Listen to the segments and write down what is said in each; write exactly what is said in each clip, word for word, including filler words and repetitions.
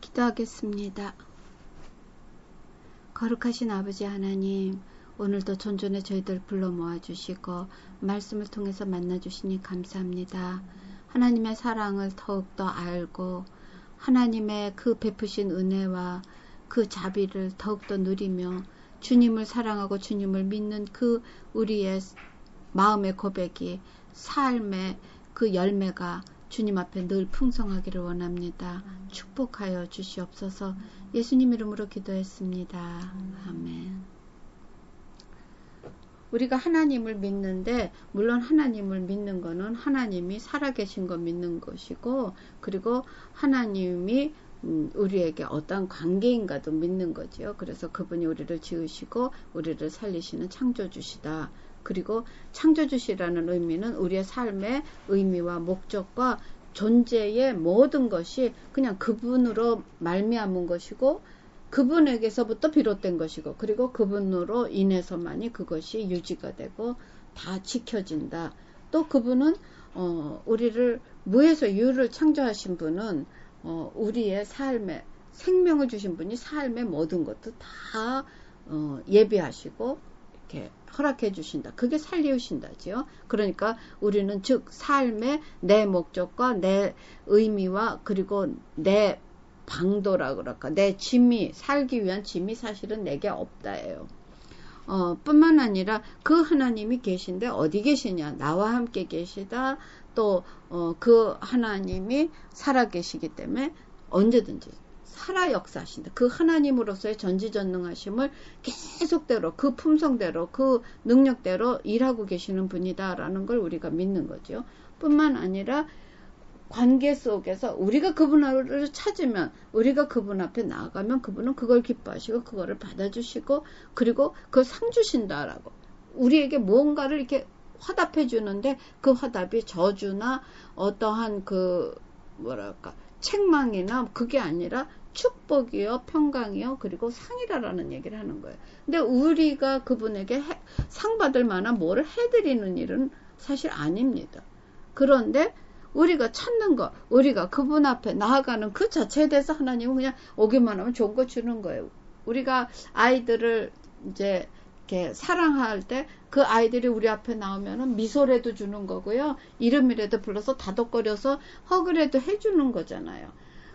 기도하겠습니다. 거룩하신 아버지 하나님, 오늘도 존존에 저희들 불러 모아주시고 말씀을 통해서 만나주시니 감사합니다. 하나님의 사랑을 더욱더 알고 하나님의 그 베푸신 은혜와 그 자비를 더욱더 누리며 주님을 사랑하고 주님을 믿는 그 우리의 마음의 고백이 삶의 그 열매가 주님 앞에 늘 풍성하기를 원합니다. 축복하여 주시옵소서. 예수님 이름으로 기도했습니다. 아멘. 우리가 하나님을 믿는데, 물론 하나님을 믿는 거는 하나님이 살아계신 거 믿는 것이고, 그리고 하나님이 우리에게 어떤 관계인가도 믿는 거지요. 그래서 그분이 우리를 지으시고 우리를 살리시는 창조주시다. 그리고 창조주시라는 의미는 우리의 삶의 의미와 목적과 존재의 모든 것이 그냥 그분으로 말미암은 것이고, 그분에게서부터 비롯된 것이고, 그리고 그분으로 인해서만이 그것이 유지가 되고 다 지켜진다. 또 그분은 어, 우리를 무에서 유를 창조하신 분은 어, 우리의 삶에 생명을 주신 분이 삶의 모든 것도 다 어, 예비하시고 이렇게 허락해 주신다. 그게 살리우신다지요. 그러니까 우리는 즉 삶의 내 목적과 내 의미와 그리고 내 방도라 그럴까, 내 짐이, 살기 위한 짐이 사실은 내게 없다예요. 어, 뿐만 아니라 그 하나님이 계신데 어디 계시냐, 나와 함께 계시다. 또 어, 그 하나님이 살아계시기 때문에 언제든지 살아 역사하신다. 그 하나님으로서의 전지전능하심을 계속대로 그 품성대로 그 능력대로 일하고 계시는 분이다라는 걸 우리가 믿는 거죠. 뿐만 아니라 관계 속에서 우리가 그분을 찾으면, 우리가 그분 앞에 나아가면 그분은 그걸 기뻐하시고 그거를 받아주시고, 그리고 그걸 상 주신다라고 우리에게 무언가를 이렇게 화답해 주는데, 그 화답이 저주나 어떠한 그 뭐랄까 책망이나 그게 아니라 축복이요, 평강이요, 그리고 상이라라는 얘기를 하는 거예요. 근데 우리가 그분에게 해, 상 받을 만한 뭐를 해드리는 일은 사실 아닙니다. 그런데 우리가 찾는 거, 우리가 그분 앞에 나아가는 그 자체에 대해서 하나님은 그냥 오기만 하면 좋은 거 주는 거예요. 우리가 아이들을 이제 이렇게 사랑할 때 그 아이들이 우리 앞에 나오면은 미소라도 주는 거고요. 이름이라도 불러서 다독거려서 허그라도 해주는 거잖아요.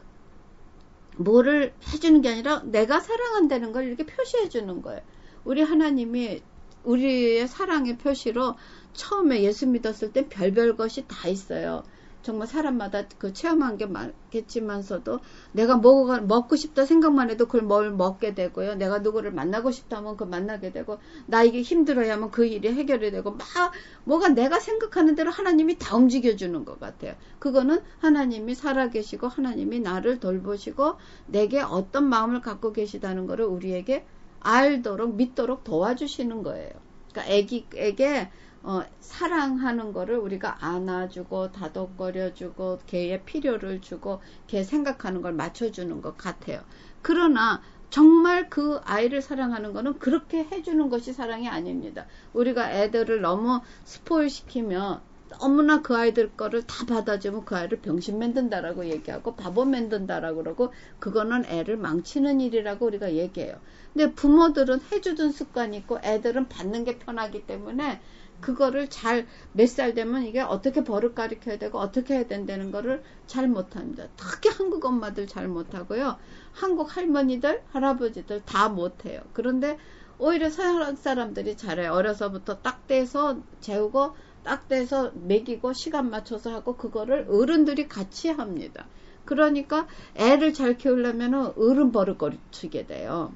뭐를 해주는 게 아니라 내가 사랑한다는 걸 이렇게 표시해 주는 거예요. 우리 하나님이 우리의 사랑의 표시로 처음에 예수 믿었을 때 별별 것이 다 있어요. 정말 사람마다 그 체험한 게 많겠지만서도 내가 먹어, 먹고 싶다 생각만 해도 그걸 뭘 먹게 되고요. 내가 누구를 만나고 싶다 하면 그 만나게 되고, 나 이게 힘들어야 하면 그 일이 해결이 되고, 막 뭐가 내가 생각하는 대로 하나님이 다 움직여주는 것 같아요. 그거는 하나님이 살아계시고 하나님이 나를 돌보시고 내게 어떤 마음을 갖고 계시다는 거를 우리에게 알도록 믿도록 도와주시는 거예요. 그러니까 애기에게 어, 사랑하는 거를 우리가 안아주고 다독거려주고 걔의 필요를 주고 걔 생각하는 걸 맞춰주는 것 같아요. 그러나 정말 그 아이를 사랑하는 거는 그렇게 해주는 것이 사랑이 아닙니다. 우리가 애들을 너무 스포일 시키면 너무나 그 아이들 거를 다 받아주면 그 아이를 병신 만든다라고 얘기하고 바보 만든다라고 그러고, 그거는 애를 망치는 일이라고 우리가 얘기해요. 근데 부모들은 해주던 습관이 있고 애들은 받는 게 편하기 때문에 그거를 잘 몇 살 되면 이게 어떻게 버릇 가르쳐야 되고 어떻게 해야 된다는 거를 잘 못합니다. 특히 한국 엄마들 잘 못하고요. 한국 할머니들, 할아버지들 다 못해요. 그런데 오히려 서양 사람들이 잘해요. 어려서부터 딱 떼서 재우고 딱 떼서 먹이고 시간 맞춰서 하고, 그거를 어른들이 같이 합니다. 그러니까 애를 잘 키우려면 어른 버릇 가르치게 돼요.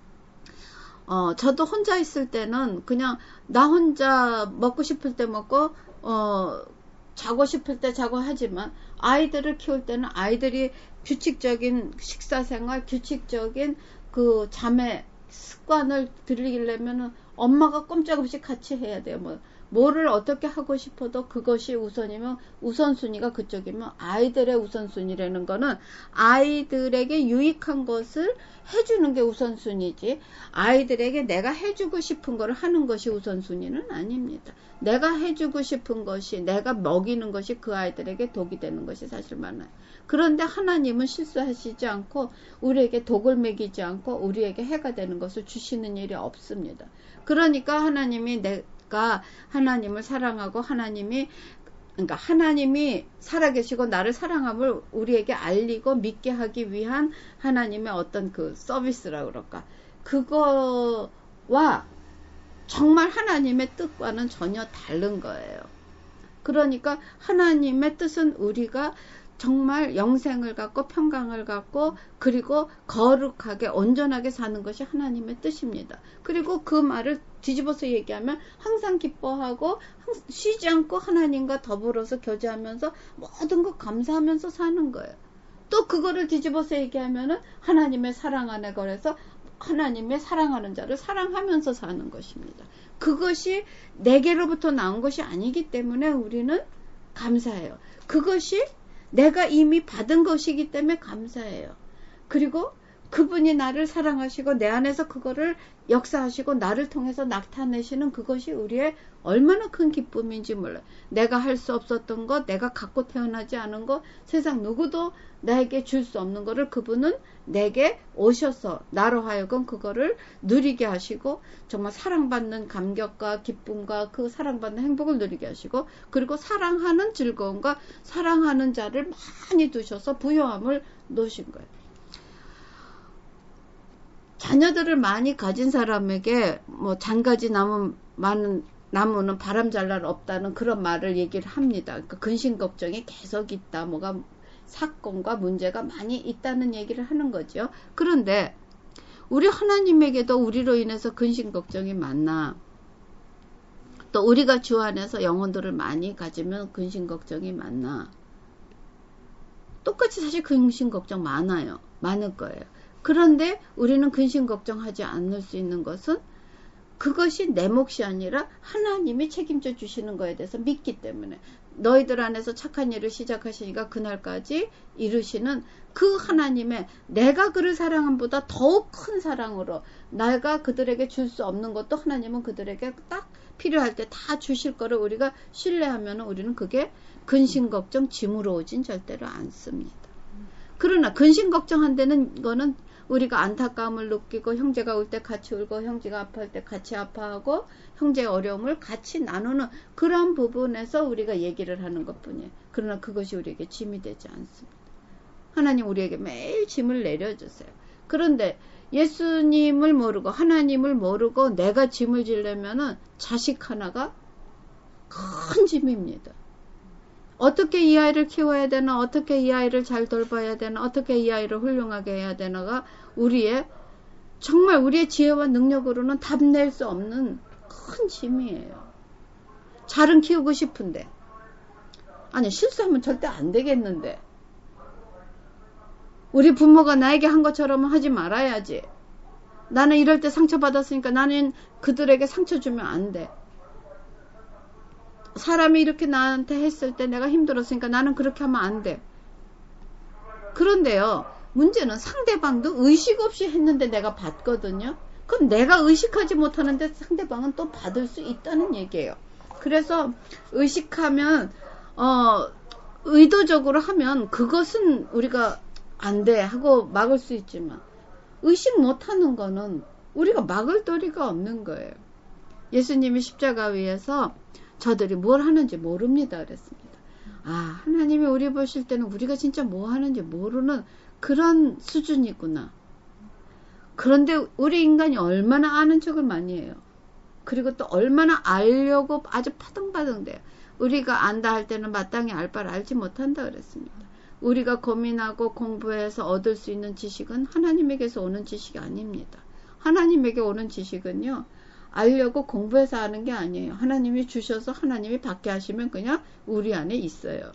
어, 저도 혼자 있을 때는 그냥 나 혼자 먹고 싶을 때 먹고, 어, 자고 싶을 때 자고 하지만, 아이들을 키울 때는 아이들이 규칙적인 식사생활, 규칙적인 그 잠의 습관을 들이려면은 엄마가 꼼짝없이 같이 해야 돼요. 뭐, 뭐를 어떻게 하고 싶어도 그것이 우선이면, 우선순위가 그쪽이면, 아이들의 우선순위라는 거는 아이들에게 유익한 것을 해주는 게 우선순위지, 아이들에게 내가 해주고 싶은 걸 하는 것이 우선순위는 아닙니다. 내가 해주고 싶은 것이, 내가 먹이는 것이 그 아이들에게 독이 되는 것이 사실 많아요. 그런데 하나님은 실수하시지 않고 우리에게 독을 먹이지 않고 우리에게 해가 되는 것을 주시는 일이 없습니다. 그러니까 하나님이 내가 하나님을 사랑하고 하나님이 그러니까 하나님이 살아계시고 나를 사랑함을 우리에게 알리고 믿게 하기 위한 하나님의 어떤 그 서비스라고 그럴까. 그거와 정말 하나님의 뜻과는 전혀 다른 거예요. 그러니까 하나님의 뜻은 우리가 정말 영생을 갖고 평강을 갖고 그리고 거룩하게 온전하게 사는 것이 하나님의 뜻입니다. 그리고 그 말을 뒤집어서 얘기하면 항상 기뻐하고 쉬지 않고 하나님과 더불어서 교제하면서 모든 것 감사하면서 사는 거예요. 또 그거를 뒤집어서 얘기하면은 하나님의 사랑 안에 걸어서 하나님의 사랑하는 자를 사랑하면서 사는 것입니다. 그것이 내게로부터 나온 것이 아니기 때문에 우리는 감사해요. 그것이 내가 이미 받은 것이기 때문에 감사해요. 그리고 그분이 나를 사랑하시고 내 안에서 그거를 역사하시고 나를 통해서 나타내시는 그것이 우리의 얼마나 큰 기쁨인지 몰라요. 내가 할 수 없었던 것, 내가 갖고 태어나지 않은 것, 세상 누구도 나에게 줄 수 없는 거를 그분은 내게 오셔서 나로 하여금 그거를 누리게 하시고 정말 사랑받는 감격과 기쁨과 그 사랑받는 행복을 누리게 하시고 그리고 사랑하는 즐거움과 사랑하는 자를 많이 두셔서 부요함을 놓으신 거예요. 자녀들을 많이 가진 사람에게 뭐 잔가지 나무 많은 나무는 바람 잘 날 없다는 그런 말을 얘기를 합니다. 그러니까 근심 걱정이 계속 있다. 뭐가 사건과 문제가 많이 있다는 얘기를 하는 거죠. 그런데 우리 하나님에게도 우리로 인해서 근심 걱정이 많나? 또 우리가 주 안에서 영혼들을 많이 가지면 근심 걱정이 많나? 똑같이 사실 근심 걱정 많아요. 많을 거예요. 그런데 우리는 근심 걱정하지 않을 수 있는 것은 그것이 내 몫이 아니라 하나님이 책임져 주시는 거에 대해서 믿기 때문에 너희들 안에서 착한 일을 시작하시니까 그날까지 이루시는 그 하나님의 내가 그를 사랑함보다 더욱 큰 사랑으로 내가 그들에게 줄 수 없는 것도 하나님은 그들에게 딱 필요할 때 다 주실 거를 우리가 신뢰하면 우리는 그게 근심 걱정 짐으로 오진 절대로 않습니다. 그러나 근심 걱정한다는 거는 우리가 안타까움을 느끼고 형제가 울 때 같이 울고 형제가 아파할 때 같이 아파하고 형제의 어려움을 같이 나누는 그런 부분에서 우리가 얘기를 하는 것뿐이에요. 그러나 그것이 우리에게 짐이 되지 않습니다. 하나님 우리에게 매일 짐을 내려주세요. 그런데 예수님을 모르고 하나님을 모르고 내가 짐을 지려면은 자식 하나가 큰 짐입니다. 어떻게 이 아이를 키워야 되나, 어떻게 이 아이를 잘 돌봐야 되나, 어떻게 이 아이를 훌륭하게 해야 되나가 우리의 정말 우리의 지혜와 능력으로는 답낼 수 없는 큰 짐이에요. 잘은 키우고 싶은데 아니 실수하면 절대 안 되겠는데 우리 부모가 나에게 한 것처럼 하지 말아야지. 나는 이럴 때 상처받았으니까 나는 그들에게 상처 주면 안 돼. 사람이 이렇게 나한테 했을 때 내가 힘들었으니까 나는 그렇게 하면 안 돼. 그런데요, 문제는 상대방도 의식 없이 했는데 내가 받거든요. 그럼 내가 의식하지 못하는데 상대방은 또 받을 수 있다는 얘기예요. 그래서 의식하면 어 의도적으로 하면 그것은 우리가 안 돼 하고 막을 수 있지만 의식 못하는 거는 우리가 막을 도리가 없는 거예요. 예수님이 십자가 위에서 저들이 뭘 하는지 모릅니다 그랬습니다. 아, 하나님이 우리 보실 때는 우리가 진짜 뭐 하는지 모르는 그런 수준이구나. 그런데 우리 인간이 얼마나 아는 척을 많이 해요. 그리고 또 얼마나 알려고 아주 파등파등 돼요. 우리가 안다 할 때는 마땅히 알 바를 알지 못한다 그랬습니다. 우리가 고민하고 공부해서 얻을 수 있는 지식은 하나님에게서 오는 지식이 아닙니다. 하나님에게 오는 지식은요, 알려고 공부해서 하는 게 아니에요. 하나님이 주셔서 하나님이 받게 하시면 그냥 우리 안에 있어요.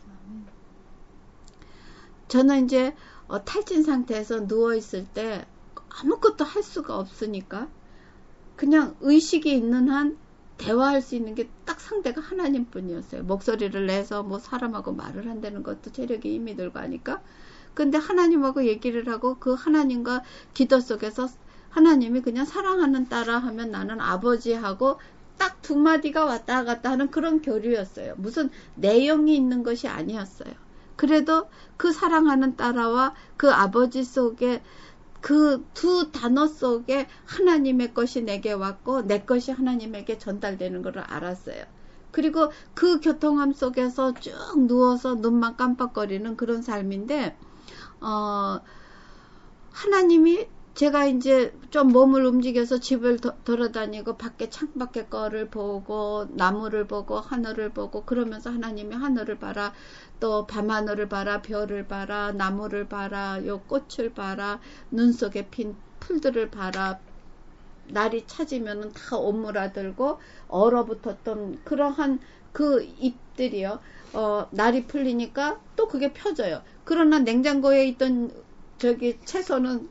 저는 이제 어, 탈진 상태에서 누워있을 때 아무것도 할 수가 없으니까 그냥 의식이 있는 한 대화할 수 있는 게 딱 상대가 하나님뿐이었어요. 목소리를 내서 뭐 사람하고 말을 한다는 것도 체력이 힘이 들고 하니까. 근데 하나님하고 얘기를 하고 그 하나님과 기도 속에서 하나님이 그냥 사랑하는 딸아 하면 나는 아버지하고 딱 두 마디가 왔다 갔다 하는 그런 교류였어요. 무슨 내용이 있는 것이 아니었어요. 그래도 그 사랑하는 딸아와 그 아버지 속에 그 두 단어 속에 하나님의 것이 내게 왔고 내 것이 하나님에게 전달되는 것을 알았어요. 그리고 그 교통함 속에서 쭉 누워서 눈만 깜빡거리는 그런 삶인데 어, 하나님이 제가 이제 좀 몸을 움직여서 집을 도, 돌아다니고 밖에 창밖에 거를 보고 나무를 보고 하늘을 보고 그러면서 하나님이 하늘을 봐라, 또 밤하늘을 봐라, 별을 봐라, 나무를 봐라, 요 꽃을 봐라, 눈 속에 핀 풀들을 봐라, 날이 차지면은 다 오므라들고 얼어붙었던 그러한 그 잎들이요, 어, 날이 풀리니까 또 그게 펴져요. 그러나 냉장고에 있던 저기 채소는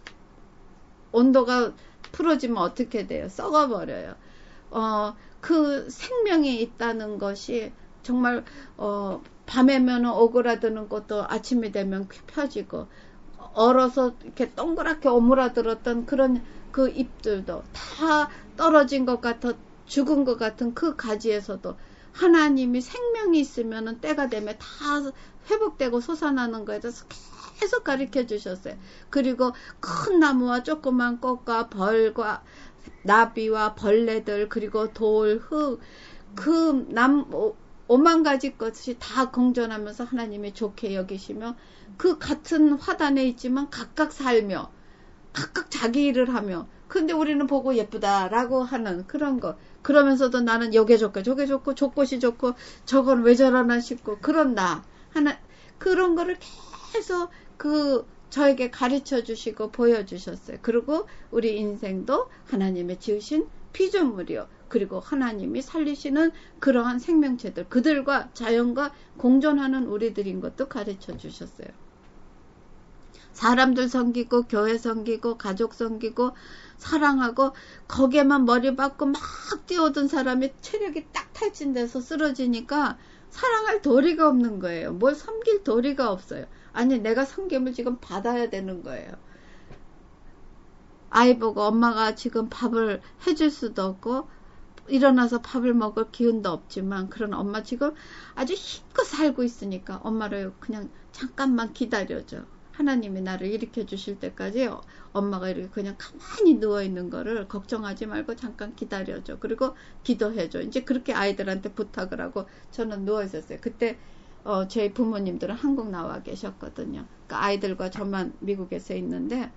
온도가 풀어지면 어떻게 돼요? 썩어버려요. 어, 그 생명이 있다는 것이 정말 어, 밤에면 오그라드는 것도 아침이 되면 펴지고 얼어서 이렇게 동그랗게 오므라들었던 그런 그 잎들도 다 떨어진 것 같아 죽은 것 같은 그 가지에서도 하나님이 생명이 있으면은 때가 되면 다 회복되고 솟아나는 거에 대해서 계속 가르쳐 주셨어요. 그리고 큰 나무와 조그만 꽃과 벌과 나비와 벌레들 그리고 돌, 흙, 그 남 오만 가지 것이 다 공존하면서 하나님이 좋게 여기시며 그 같은 화단에 있지만 각각 살며 각각 자기 일을 하며 근데 우리는 보고 예쁘다라고 하는 그런 거. 그러면서도 나는 요게 좋고 저게 좋고 저것이 좋고 저건 왜 저러나 싶고 그런 나 하나 그런 거를 계속 그 저에게 가르쳐 주시고 보여주셨어요. 그리고 우리 인생도 하나님의 지으신 피조물이요. 그리고 하나님이 살리시는 그러한 생명체들 그들과 자연과 공존하는 우리들인 것도 가르쳐 주셨어요. 사람들 섬기고 교회 섬기고 가족 섬기고 사랑하고 거기에만 머리 박고 막 뛰어오던 사람이 체력이 딱 탈진돼서 쓰러지니까 사랑할 도리가 없는 거예요. 뭘 섬길 도리가 없어요. 아니 내가 섬김을 지금 받아야 되는 거예요. 아이 보고 엄마가 지금 밥을 해줄 수도 없고 일어나서 밥을 먹을 기운도 없지만 그런 엄마 지금 아주 힘껏 살고 있으니까 엄마를 그냥 잠깐만 기다려줘. 하나님이 나를 일으켜 주실 때까지 엄마가 이렇게 그냥 가만히 누워있는 거를 걱정하지 말고 잠깐 기다려줘. 그리고 기도해줘. 이제 그렇게 아이들한테 부탁을 하고 저는 누워있었어요. 그때 어, 저희 부모님들은 한국 나와 계셨거든요. 그러니까 아이들과 저만 미국에서 있는데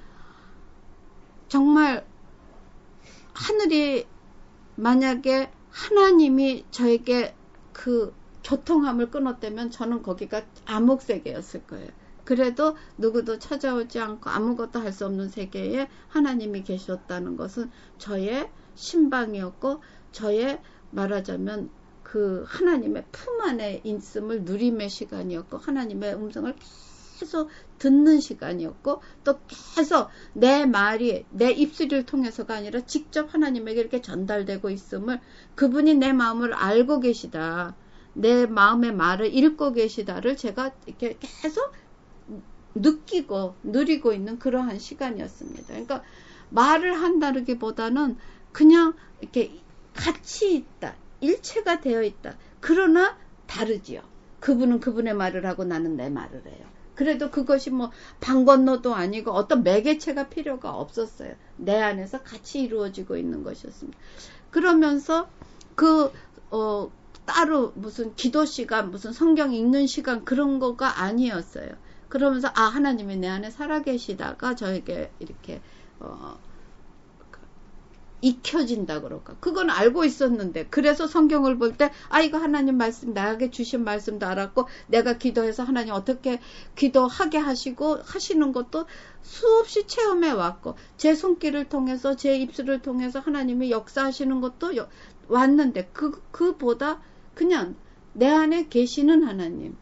정말 하늘이 만약에 하나님이 저에게 그 교통함을 끊었다면 저는 거기가 암흑세계였을 거예요. 그래도 누구도 찾아오지 않고 아무것도 할 수 없는 세계에 하나님이 계셨다는 것은 저의 신방이었고 저의 말하자면 그 하나님의 품 안에 있음을 누림의 시간이었고 하나님의 음성을 계속 듣는 시간이었고 또 계속 내 말이 내 입술을 통해서가 아니라 직접 하나님에게 이렇게 전달되고 있음을 그분이 내 마음을 알고 계시다. 내 마음의 말을 읽고 계시다를 제가 이렇게 계속 느끼고 누리고 있는 그러한 시간이었습니다. 그러니까 말을 한다기보다는 그냥 이렇게 같이 있다. 일체가 되어 있다. 그러나 다르지요. 그분은 그분의 말을 하고 나는 내 말을 해요. 그래도 그것이 뭐 방 건너도 아니고 어떤 매개체가 필요가 없었어요. 내 안에서 같이 이루어지고 있는 것이었습니다. 그러면서 그 어, 따로 무슨 기도 시간, 무슨 성경 읽는 시간 그런 거가 아니었어요. 그러면서 아 하나님이 내 안에 살아계시다가 저에게 이렇게 어, 익혀진다 그럴까. 그건 알고 있었는데 그래서 성경을 볼 때 아 이거 하나님 말씀 나에게 주신 말씀도 알았고 내가 기도해서 하나님 어떻게 기도하게 하시고 하시는 것도 수없이 체험해 왔고 제 손길을 통해서 제 입술을 통해서 하나님이 역사하시는 것도 여, 왔는데 그, 그보다 그냥 내 안에 계시는 하나님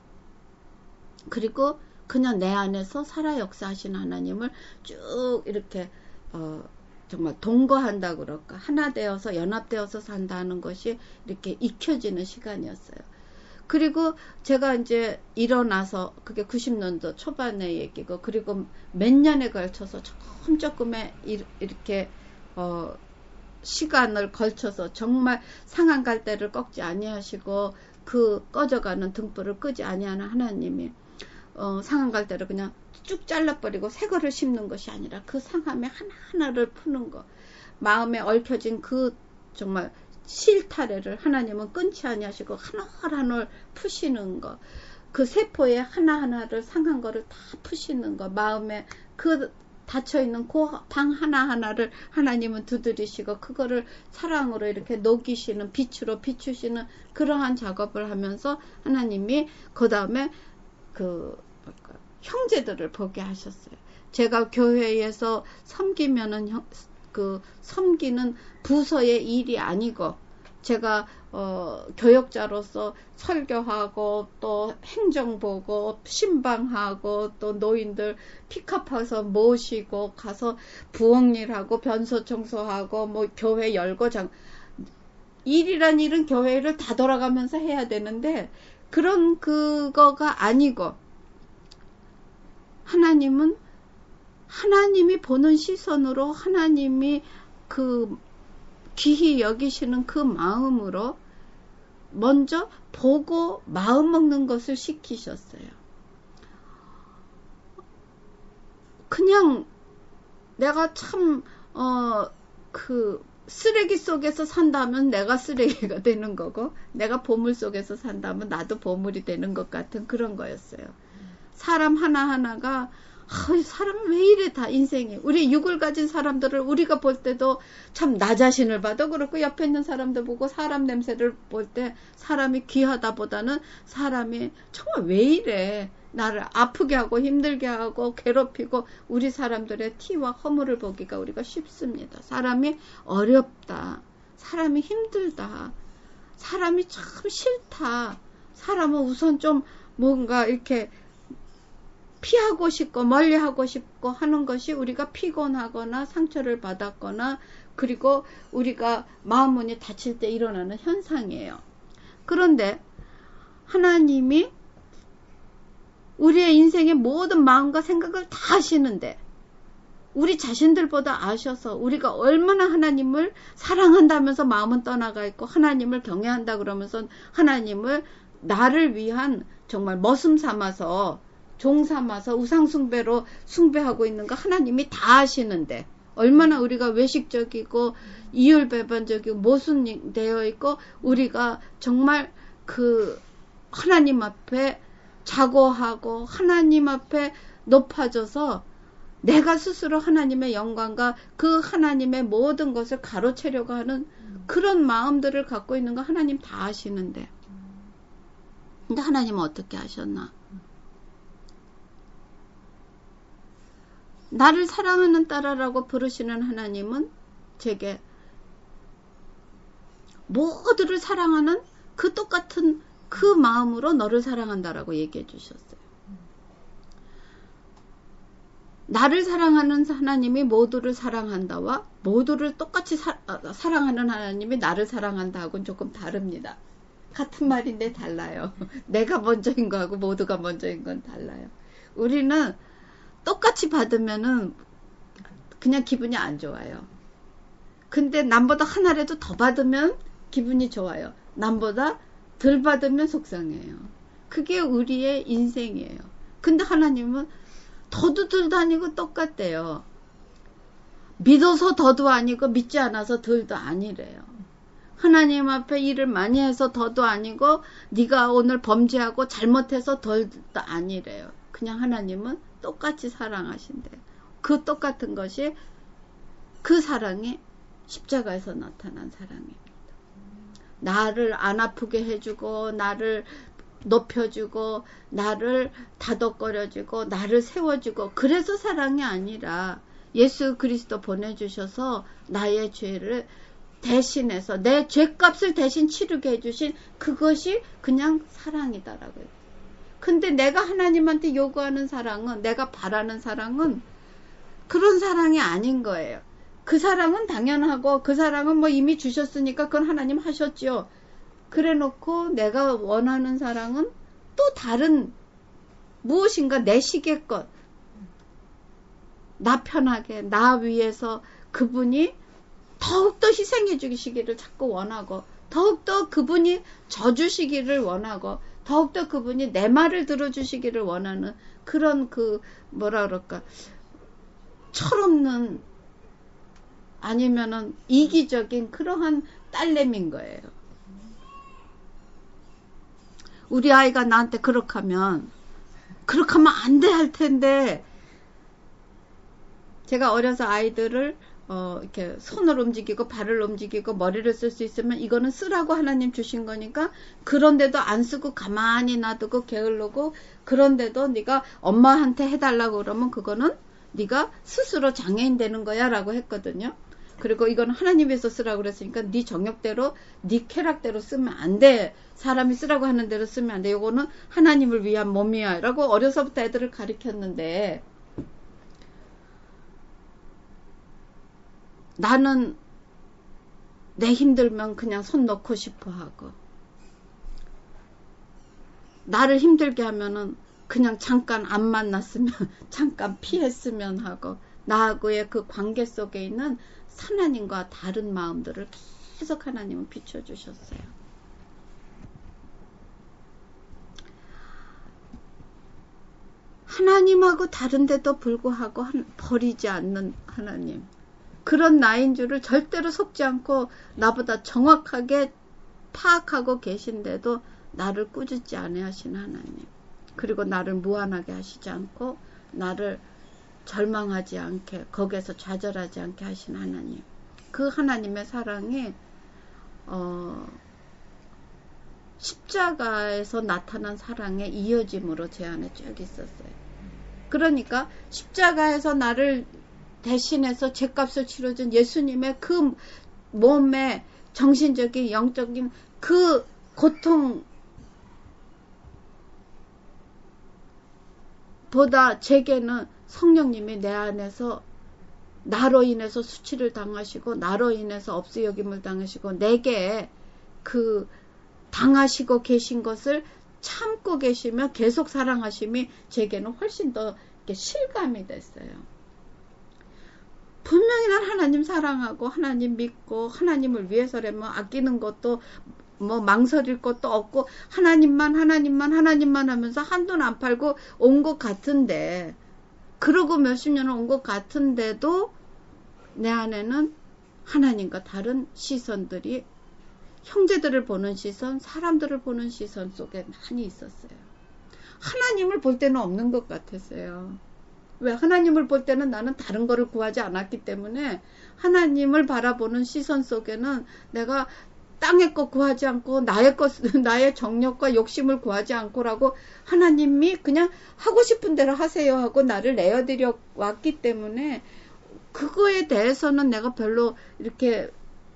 그리고 그냥 내 안에서 살아 역사하시는 하나님을 쭉 이렇게 어, 정말 동거한다 그럴까 하나 되어서 연합되어서 산다는 것이 이렇게 익혀지는 시간이었어요. 그리고 제가 이제 일어나서 그게 구십 년도 초반의 얘기고 그리고 몇 년에 걸쳐서 조금 조금의 이렇게 어, 시간을 걸쳐서 정말 상한 갈대를 꺾지 아니하시고 그 꺼져가는 등불을 끄지 아니하는 하나님이 어, 상한 갈대를 그냥 쭉 잘라버리고 새 거를 심는 것이 아니라 그 상함에 하나하나를 푸는 거, 마음에 얽혀진 그 정말 실타래를 하나님은 끊지 아니하시고 하나하나를 푸시는 거, 그 세포에 하나하나를 상한 거를 다 푸시는 거, 마음에 그 닫혀있는 그 방 하나하나를 하나님은 두드리시고 그거를 사랑으로 이렇게 녹이시는, 빛으로 비추시는 그러한 작업을 하면서 하나님이 그 다음에 그 형제들을 보게 하셨어요. 제가 교회에서 섬기면은 형, 그 섬기는 부서의 일이 아니고 제가 어, 교역자로서 설교하고 또 행정 보고 신방하고 또 노인들 픽업해서 모시고 가서 부엌일하고 변소 청소하고 뭐 교회 열거장 일이란 일은 교회를 다 돌아가면서 해야 되는데 그런 그거가 아니고 하나님은 하나님이 보는 시선으로 하나님이 그 귀히 여기시는 그 마음으로 먼저 보고 마음 먹는 것을 시키셨어요. 그냥 내가 참 어, 그 쓰레기 속에서 산다면 내가 쓰레기가 되는 거고 내가 보물 속에서 산다면 나도 보물이 되는 것 같은 그런 거였어요. 사람 하나하나가 아, 사람 왜 이래 다 인생이. 우리 육을 가진 사람들을 우리가 볼 때도 참 나 자신을 봐도 그렇고 옆에 있는 사람들 보고 사람 냄새를 볼 때 사람이 귀하다 보다는 사람이 정말 왜 이래. 나를 아프게 하고 힘들게 하고 괴롭히고 우리 사람들의 티와 허물을 보기가 우리가 쉽습니다. 사람이 어렵다. 사람이 힘들다. 사람이 참 싫다. 사람은 우선 좀 뭔가 이렇게 피하고 싶고 멀리하고 싶고 하는 것이 우리가 피곤하거나 상처를 받았거나 그리고 우리가 마음문이 닫힐 때 일어나는 현상이에요. 그런데 하나님이 우리의 인생의 모든 마음과 생각을 다 아시는데 우리 자신들보다 아셔서 우리가 얼마나 하나님을 사랑한다면서 마음은 떠나가 있고 하나님을 경외한다 그러면서 하나님을 나를 위한 정말 머슴 삼아서 종 삼아서 우상숭배로 숭배하고 있는 거 하나님이 다 아시는데 얼마나 우리가 외식적이고 이율배반적이고 모순되어 있고 우리가 정말 그 하나님 앞에 자고하고 하나님 앞에 높아져서 내가 스스로 하나님의 영광과 그 하나님의 모든 것을 가로채려고 하는 그런 마음들을 갖고 있는 거 하나님 다 아시는데 근데 하나님은 어떻게 하셨나? 나를 사랑하는 딸아라고 부르시는 하나님은 제게 모두를 사랑하는 그 똑같은 그 마음으로 너를 사랑한다라고 얘기해 주셨어요. 나를 사랑하는 하나님이 모두를 사랑한다와 모두를 똑같이 사, 사랑하는 하나님이 나를 사랑한다 하고는 조금 다릅니다. 같은 말인데 달라요. 내가 먼저인 거하고 모두가 먼저인 건 달라요. 우리는 똑같이 받으면은 그냥 기분이 안 좋아요. 근데 남보다 하나라도 더 받으면 기분이 좋아요. 남보다 덜 받으면 속상해요. 그게 우리의 인생이에요. 근데 하나님은 더도 덜도 아니고 똑같대요. 믿어서 더도 아니고 믿지 않아서 덜도 아니래요. 하나님 앞에 일을 많이 해서 더도 아니고 네가 오늘 범죄하고 잘못해서 덜도 아니래요. 그냥 하나님은 똑같이 사랑하신대요. 그 똑같은 것이 그 사랑이 십자가에서 나타난 사랑입니다. 나를 안 아프게 해주고 나를 높여주고 나를 다독거려주고 나를 세워주고 그래서 사랑이 아니라 예수 그리스도 보내주셔서 나의 죄를 대신해서 내 죄값을 대신 치르게 해주신 그것이 그냥 사랑이다라고요. 근데 내가 하나님한테 요구하는 사랑은 내가 바라는 사랑은 그런 사랑이 아닌 거예요. 그 사랑은 당연하고 그 사랑은 뭐 이미 주셨으니까 그건 하나님 하셨죠. 그래 놓고 내가 원하는 사랑은 또 다른 무엇인가 내 시계껏 나 편하게 나 위해서 그분이 더욱더 희생해 주시기를 자꾸 원하고 더욱더 그분이 져주시기를 원하고 더욱더 그분이 내 말을 들어주시기를 원하는 그런 그 뭐라 그럴까 철없는 아니면은 이기적인 그러한 딸내미인 거예요. 우리 아이가 나한테 그렇게 하면 그렇게 하면 안 돼 할 텐데 제가 어려서 아이들을 어, 이렇게 손을 움직이고 발을 움직이고 머리를 쓸 수 있으면 이거는 쓰라고 하나님 주신 거니까 그런데도 안 쓰고 가만히 놔두고 게을르고 그런데도 네가 엄마한테 해달라고 그러면 그거는 네가 스스로 장애인 되는 거야 라고 했거든요. 그리고 이건 하나님에서 쓰라고 그랬으니까 네 정욕대로 네 쾌락대로 쓰면 안 돼. 사람이 쓰라고 하는 대로 쓰면 안 돼. 이거는 하나님을 위한 몸이야 라고 어려서부터 애들을 가르쳤는데 나는 내 힘들면 그냥 손 놓고 싶어 하고 나를 힘들게 하면은 그냥 잠깐 안 만났으면 잠깐 피했으면 하고 나하고의 그 관계 속에 있는 하나님과 다른 마음들을 계속 하나님은 비춰주셨어요. 하나님하고 다른데도 불구하고 버리지 않는 하나님. 그런 나인 줄을 절대로 속지 않고 나보다 정확하게 파악하고 계신데도 나를 꾸짖지 아니하시는 하나님. 그리고 나를 무한하게 하시지 않고 나를 절망하지 않게 거기에서 좌절하지 않게 하시는 하나님. 그 하나님의 사랑이 어, 십자가에서 나타난 사랑의 이어짐으로 제 안에 쭉 있었어요. 그러니까 십자가에서 나를 대신해서 죄값을 치러준 예수님의 그 몸의 정신적인 영적인 그 고통 보다 제게는 성령님이 내 안에서 나로 인해서 수치를 당하시고 나로 인해서 업수여김을 당하시고 내게 그 당하시고 계신 것을 참고 계시며 계속 사랑하심이 제게는 훨씬 더 이렇게 실감이 됐어요. 분명히 난 하나님 사랑하고 하나님 믿고 하나님을 위해서라면 아끼는 것도 뭐 망설일 것도 없고 하나님만 하나님만 하나님만 하면서 한돈 안 팔고 온 것 같은데 그러고 몇십 년을 온 것 같은데도 내 안에는 하나님과 다른 시선들이 형제들을 보는 시선, 사람들을 보는 시선 속에 많이 있었어요. 하나님을 볼 때는 없는 것 같았어요. 왜? 하나님을 볼 때는 나는 다른 거를 구하지 않았기 때문에 하나님을 바라보는 시선 속에는 내가 땅의 것 구하지 않고 나의 것, 나의 정욕과 욕심을 구하지 않고라고 하나님이 그냥 하고 싶은 대로 하세요 하고 나를 내어드려 왔기 때문에 그거에 대해서는 내가 별로 이렇게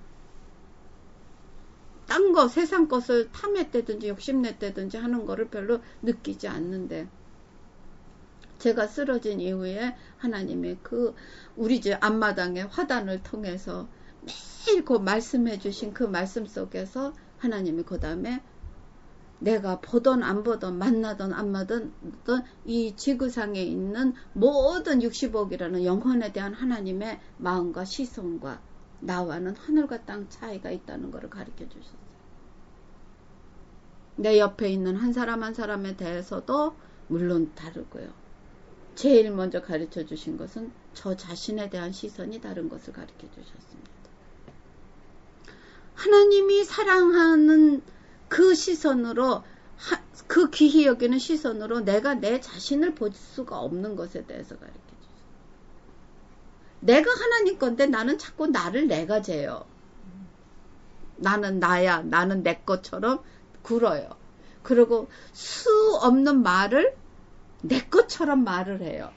딴 거, 세상 것을 탐했다든지 욕심냈다든지 하는 거를 별로 느끼지 않는데 제가 쓰러진 이후에 하나님의 그 우리 집 앞마당의 화단을 통해서 매일 그 말씀해 주신 그 말씀 속에서 하나님이 그 다음에 내가 보던 안 보던 만나던 안 만나던 이 지구상에 있는 모든 육십억이라는 영혼에 대한 하나님의 마음과 시선과 나와는 하늘과 땅 차이가 있다는 것을 가르쳐 주셨어요. 내 옆에 있는 한 사람 한 사람에 대해서도 물론 다르고요. 제일 먼저 가르쳐 주신 것은 저 자신에 대한 시선이 다른 것을 가르쳐 주셨습니다. 하나님이 사랑하는 그 시선으로 하, 그 귀히 여기는 시선으로 내가 내 자신을 볼 수가 없는 것에 대해서 가르쳐 주셨어요. 내가 하나님 건데 나는 자꾸 나를 내가 재요. 나는 나야. 나는 내 것처럼 굴어요. 그리고 수 없는 말을 내 것처럼 말을 해요.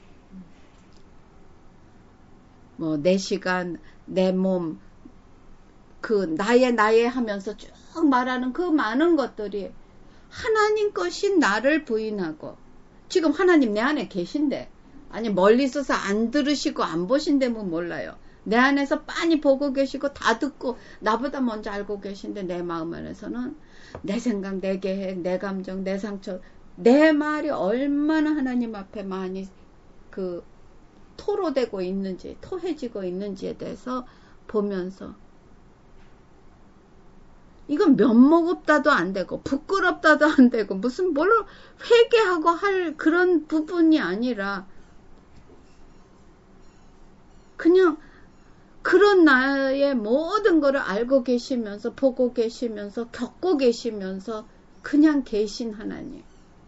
뭐 내 시간, 내 몸, 그 나의 나의 하면서 쭉 말하는 그 많은 것들이 하나님 것인 나를 부인하고 지금 하나님 내 안에 계신데 아니 멀리 있어서 안 들으시고 안 보신다면 몰라요. 내 안에서 빤히 보고 계시고 다 듣고 나보다 먼저 알고 계신데 내 마음 안에서는 내 생각, 내 계획, 내 감정, 내 상처 내 말이 얼마나 하나님 앞에 많이 그 토로되고 있는지 토해지고 있는지에 대해서 보면서 이건 면목 없다도 안 되고 부끄럽다도 안 되고 무슨 뭘 회개하고 할 그런 부분이 아니라 그냥 그런 나의 모든 거를 알고 계시면서 보고 계시면서 겪고 계시면서 그냥 계신 하나님.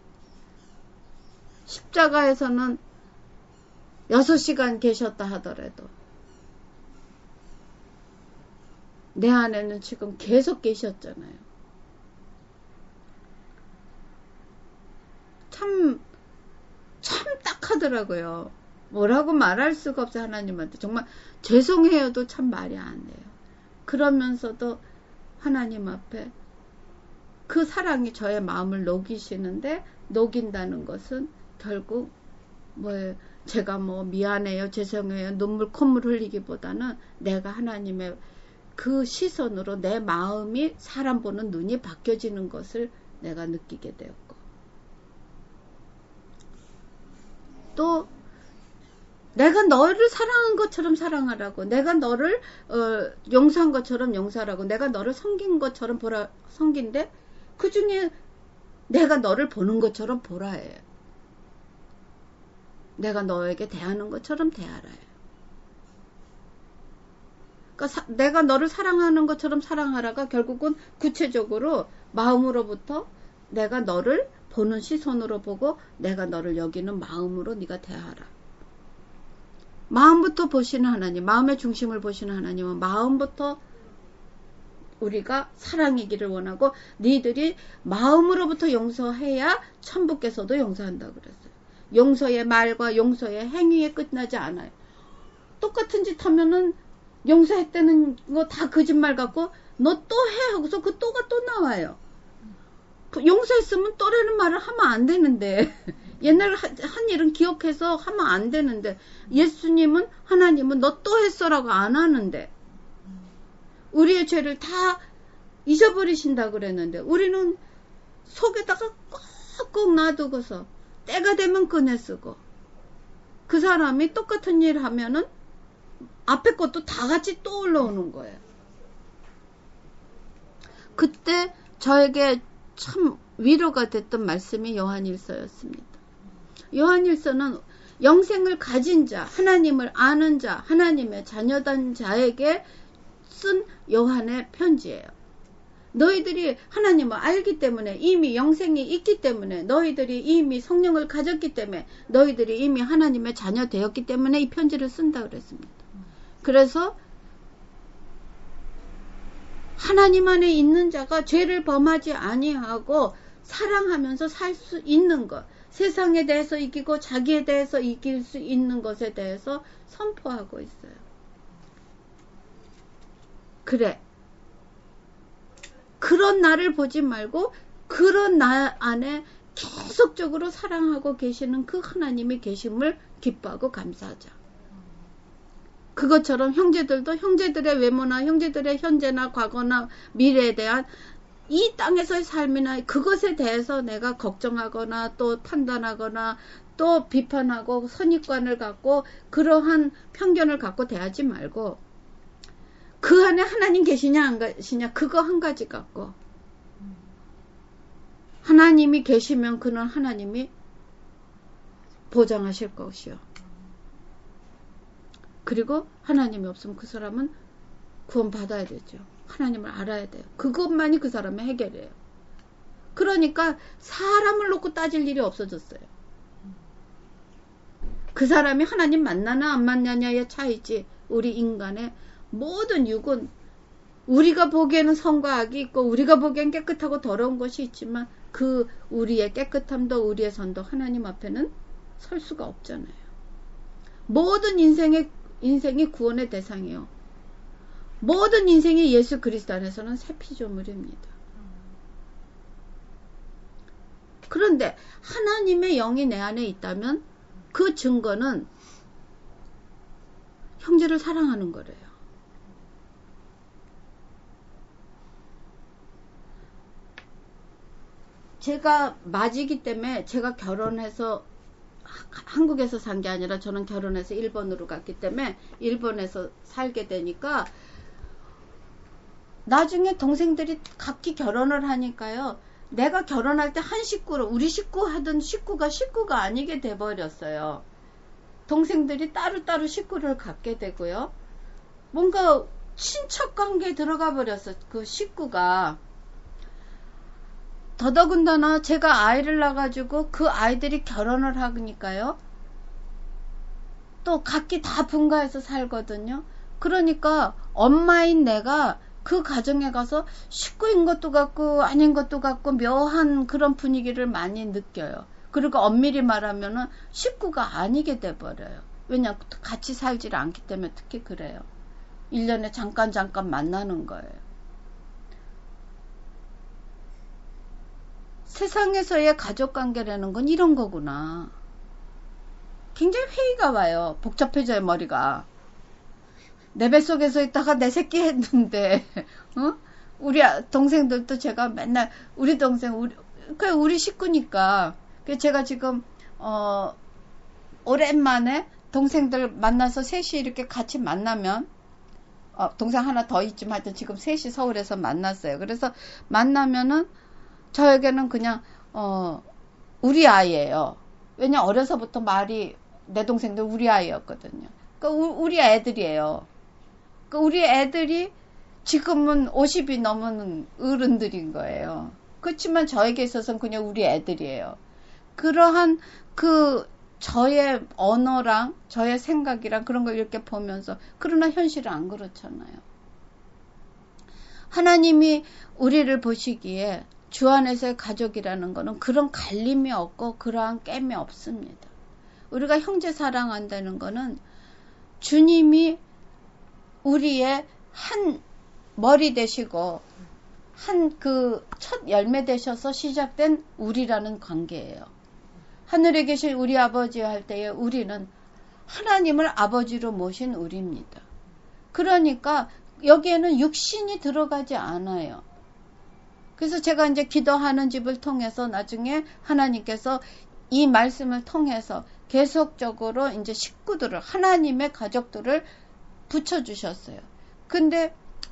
십자가에서는 여섯 시간 계셨다 하더라도 내 안에는 지금 계속 계셨잖아요. 참, 참 딱하더라고요. 뭐라고 말할 수가 없어요, 하나님한테. 정말 죄송해요도 참 말이 안 돼요. 그러면서도 하나님 앞에 그 사랑이 저의 마음을 녹이시는데, 녹인다는 것은 결국 뭐예요? 제가 뭐 미안해요, 죄송해요, 눈물 콧물 흘리기보다는 내가 하나님의 그 시선으로 내 마음이 사람 보는 눈이 바뀌어지는 것을 내가 느끼게 되었고, 또 내가 너를 사랑한 것처럼 사랑하라고, 내가 너를 어, 용서한 것처럼 용서하라고, 내가 너를 섬긴 것처럼 보라, 섬긴데 그 중에 내가 너를 보는 것처럼 보라 해요. 내가 너에게 대하는 것처럼 대하라 해요. 그러니까 사, 내가 너를 사랑하는 것처럼 사랑하라가 결국은 구체적으로 마음으로부터 내가 너를 보는 시선으로 보고 내가 너를 여기는 마음으로 네가 대하라. 마음부터 보시는 하나님, 마음의 중심을 보시는 하나님은 마음부터 우리가 사랑이기를 원하고 너희들이 마음으로부터 용서해야 천부께서도 용서한다고 그랬어요. 용서의 말과 용서의 행위에 끝나지 않아요. 똑같은 짓 하면은 용서했다는 거 다 거짓말 같고 너 또 해 하고서 그 또가 또 나와요. 용서했으면 또라는 말을 하면 안 되는데 옛날 한 일은 기억해서 하면 안 되는데 예수님은 하나님은 너 또 했어라고 안 하는데 우리의 죄를 다 잊어버리신다 그랬는데 우리는 속에다가 꼭꼭 놔두고서 때가 되면 꺼내 쓰고 그 사람이 똑같은 일 하면은 앞에 것도 다 같이 또 올라오는 거예요. 그때 저에게 참 위로가 됐던 말씀이 요한일서였습니다. 요한일서는 영생을 가진 자, 하나님을 아는 자, 하나님의 자녀된 자에게 쓴 요한의 편지예요. 너희들이 하나님을 알기 때문에 이미 영생이 있기 때문에 너희들이 이미 성령을 가졌기 때문에 너희들이 이미 하나님의 자녀 되었기 때문에 이 편지를 쓴다 그랬습니다. 그래서 하나님 안에 있는 자가 죄를 범하지 아니하고 사랑하면서 살 수 있는 것, 세상에 대해서 이기고 자기에 대해서 이길 수 있는 것에 대해서 선포하고 있어요. 그래. 그런 나를 보지 말고 그런 나 안에 계속적으로 사랑하고 계시는 그 하나님이 계심을 기뻐하고 감사하자. 그것처럼 형제들도 형제들의 외모나 형제들의 현재나 과거나 미래에 대한 이 땅에서의 삶이나 그것에 대해서 내가 걱정하거나 또 판단하거나 또 비판하고 선입관을 갖고 그러한 편견을 갖고 대하지 말고 그 안에 하나님 계시냐 안 계시냐 그거 한 가지 갖고 하나님이 계시면 그는 하나님이 보장하실 것이요. 그리고 하나님이 없으면 그 사람은 구원받아야 되죠. 하나님을 알아야 돼요. 그것만이 그 사람의 해결이에요. 그러니까 사람을 놓고 따질 일이 없어졌어요. 그 사람이 하나님 만나나 안 만나냐의 차이지 우리 인간의 모든 육은 우리가 보기에는 선과 악이 있고 우리가 보기엔 깨끗하고 더러운 것이 있지만 그 우리의 깨끗함도 우리의 선도 하나님 앞에는 설 수가 없잖아요. 모든 인생의 인생이 구원의 대상이요. 모든 인생이 예수 그리스도 안에서는 새 피조물입니다. 그런데 하나님의 영이 내 안에 있다면 그 증거는 형제를 사랑하는 거래요. 제가 맞이기 때문에 제가 결혼해서 한국에서 산 게 아니라 저는 결혼해서 일본으로 갔기 때문에 일본에서 살게 되니까 나중에 동생들이 각기 결혼을 하니까요. 내가 결혼할 때 한 식구로 우리 식구 하던 식구가 식구가 아니게 돼버렸어요. 동생들이 따로따로 식구를 갖게 되고요. 뭔가 친척 관계에 들어가 버렸어. 그 식구가. 더더군다나 제가 아이를 낳아가지고 그 아이들이 결혼을 하니까요. 또 각기 다 분가해서 살거든요. 그러니까 엄마인 내가 그 가정에 가서 식구인 것도 같고 아닌 것도 같고 묘한 그런 분위기를 많이 느껴요. 그리고 엄밀히 말하면은 식구가 아니게 돼버려요. 왜냐 같이 살질 않기 때문에 특히 그래요. 일 년에 잠깐 잠깐 만나는 거예요. 세상에서의 가족관계라는 건 이런 거구나. 굉장히 회의가 와요. 복잡해져요, 머리가. 내 뱃속에서 있다가 내 새끼 했는데, 어? 우리 동생들도 제가 맨날, 우리 동생, 우리, 그 우리 식구니까. 제가 지금, 어, 오랜만에 동생들 만나서 셋이 이렇게 같이 만나면, 어, 동생 하나 더 있지만 하여튼 지금 셋이 서울에서 만났어요. 그래서 만나면은, 저에게는 그냥, 어, 우리 아이예요. 왜냐, 어려서부터 말이, 내 동생들 우리 아이였거든요. 그러니까 우리 애들이에요. 그러니까 우리 애들이 지금은 오십이 넘은 어른들인 거예요. 그렇지만 저에게 있어서는 그냥 우리 애들이에요. 그러한 그 저의 언어랑 저의 생각이랑 그런 걸 이렇게 보면서 그러나 현실은 안 그렇잖아요. 하나님이 우리를 보시기에 주 안에서의 가족이라는 거는 그런 갈림이 없고 그러한 깸이 없습니다. 우리가 형제 사랑한다는 거는 주님이 우리의 한 머리 되시고 한 그 첫 열매 되셔서 시작된 우리라는 관계예요. 하늘에 계신 우리 아버지 할 때에 우리는 하나님을 아버지로 모신 우리입니다. 그러니까 여기에는 육신이 들어가지 않아요. 그래서 제가 이제 기도하는 집을 통해서 나중에 하나님께서 이 말씀을 통해서 계속적으로 이제 식구들을, 하나님의 가족들을 붙여주셨어요. 근데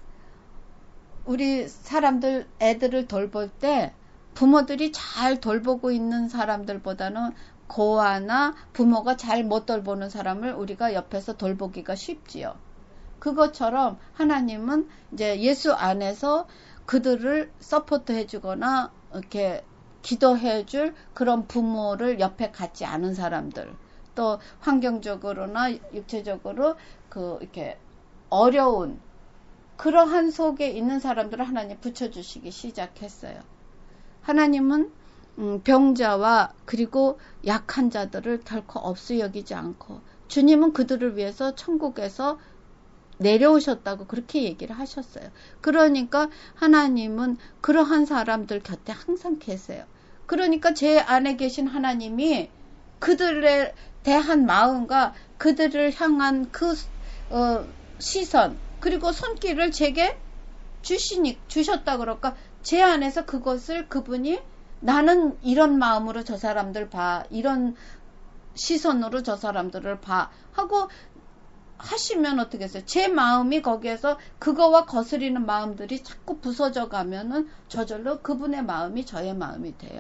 우리 사람들, 애들을 돌볼 때 부모들이 잘 돌보고 있는 사람들보다는 고아나 부모가 잘 못 돌보는 사람을 우리가 옆에서 돌보기가 쉽지요. 그것처럼 하나님은 이제 예수 안에서 그들을 서포트 해주거나 이렇게 기도해줄 그런 부모를 옆에 갖지 않은 사람들, 또 환경적으로나 육체적으로 그 이렇게 어려운 그러한 속에 있는 사람들을 하나님 붙여주시기 시작했어요. 하나님은 병자와 그리고 약한 자들을 결코 없이 여기지 않고 주님은 그들을 위해서 천국에서 내려오셨다고 그렇게 얘기를 하셨어요. 그러니까 하나님은 그러한 사람들 곁에 항상 계세요. 그러니까 제 안에 계신 하나님이 그들에 대한 마음과 그들을 향한 그 어, 시선 그리고 손길을 제게 주시니 주셨다 그럴까 제 안에서 그것을 그분이 나는 이런 마음으로 저 사람들 봐 이런 시선으로 저 사람들을 봐 하고 하시면 어떻게 했어요? 제 마음이 거기에서 그거와 거스리는 마음들이 자꾸 부서져 가면은 저절로 그분의 마음이 저의 마음이 돼요.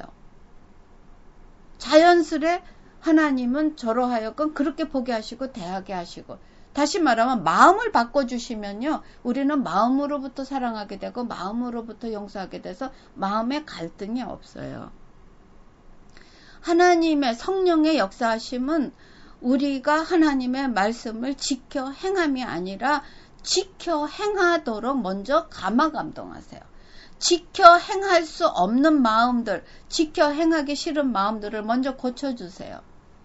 자연스레 하나님은 저로 하여금 그렇게 보게 하시고 대하게 하시고 다시 말하면 마음을 바꿔주시면요. 우리는 마음으로부터 사랑하게 되고 마음으로부터 용서하게 돼서 마음의 갈등이 없어요. 하나님의 성령의 역사하심은 우리가 하나님의 말씀을 지켜 행함이 아니라 지켜 행하도록 먼저 감화 감동하세요. 지켜 행할 수 없는 마음들, 지켜 행하기 싫은 마음들을 먼저 고쳐주세요.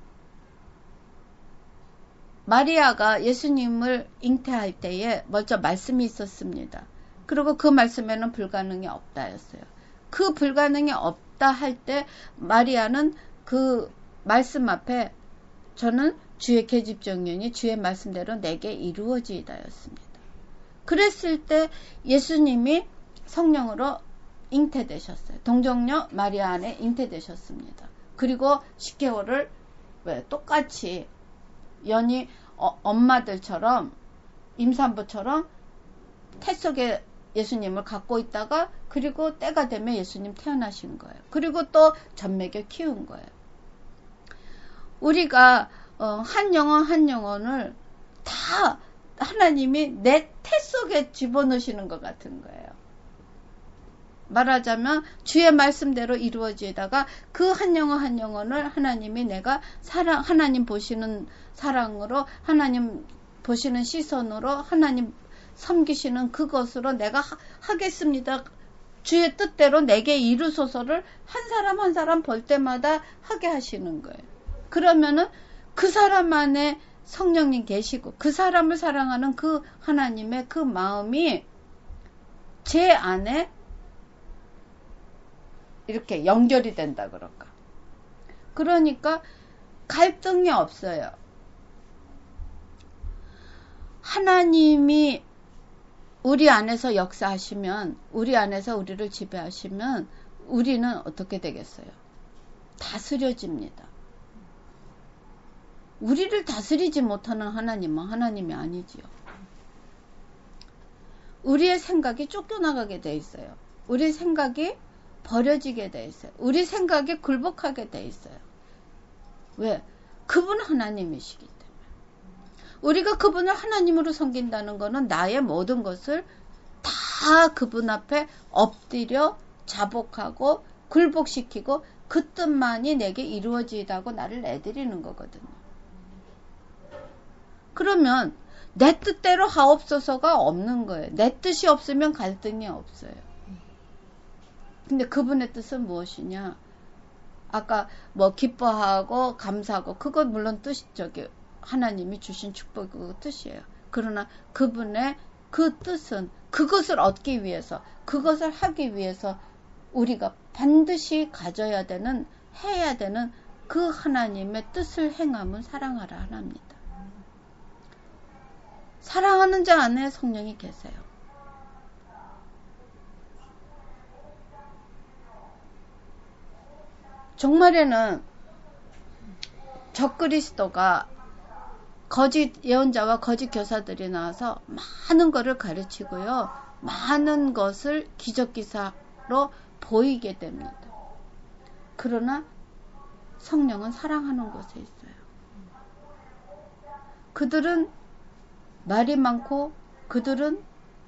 마리아가 예수님을 잉태할 때에 먼저 말씀이 있었습니다. 그리고 그 말씀에는 불가능이 없다였어요. 그 불가능이 없다 할 때 마리아는 그 말씀 앞에 저는 주의 계집종이니 주의 말씀대로 내게 이루어지이다였습니다. 그랬을 때 예수님이 성령으로 잉태되셨어요. 동정녀 마리아 안에 잉태되셨습니다. 그리고 십 개월을 왜 똑같이 연히 어, 엄마들처럼 임산부처럼 태 속에 예수님을 갖고 있다가 그리고 때가 되면 예수님 태어나신 거예요. 그리고 또 젖먹여 키운 거예요. 우리가 어, 한 영혼 한 영혼을 다 하나님이 내 태 속에 집어넣으시는 것 같은 거예요. 말하자면 주의 말씀대로 이루어지다가 그 한 영혼 한 영혼을 하나님이 내가 사랑, 하나님 보시는 사랑으로, 하나님 보시는 시선으로, 하나님 섬기시는 그것으로 내가 하, 하겠습니다. 주의 뜻대로 내게 이루소서를 한 사람 한 사람 볼 때마다 하게 하시는 거예요. 그러면은 그 사람 안에 성령님 계시고 그 사람을 사랑하는 그 하나님의 그 마음이 제 안에 이렇게 연결이 된다 그럴까. 그러니까 갈등이 없어요. 하나님이 우리 안에서 역사하시면, 우리 안에서 우리를 지배하시면 우리는 어떻게 되겠어요? 다스려집니다. 우리를 다스리지 못하는 하나님은 하나님이 아니지요. 우리의 생각이 쫓겨나가게 돼 있어요. 우리 생각이 버려지게 돼 있어요. 우리 생각이 굴복하게 돼 있어요. 왜? 그분 하나님이시기 때문에. 우리가 그분을 하나님으로 섬긴다는 것은 나의 모든 것을 다 그분 앞에 엎드려 자복하고 굴복시키고 그 뜻만이 내게 이루어지다고 나를 내드리는 거거든요. 그러면 내 뜻대로 하옵소서가 없는 거예요. 내 뜻이 없으면 갈등이 없어요. 근데 그분의 뜻은 무엇이냐? 아까 뭐 기뻐하고 감사하고 그건 물론 뜻이 저기 하나님이 주신 축복이 그 뜻이에요. 그러나 그분의 그 뜻은 그것을 얻기 위해서, 그것을 하기 위해서 우리가 반드시 가져야 되는, 해야 되는 그 하나님의 뜻을 행함은 사랑하라 하나입니다. 사랑하는 자 안에 성령이 계세요. 종말에는 적그리스도가 거짓 예언자와 거짓 교사들이 나와서 많은 것을 가르치고요. 많은 것을 기적기사로 보이게 됩니다. 그러나 성령은 사랑하는 곳에 있어요. 그들은 말이 많고 그들은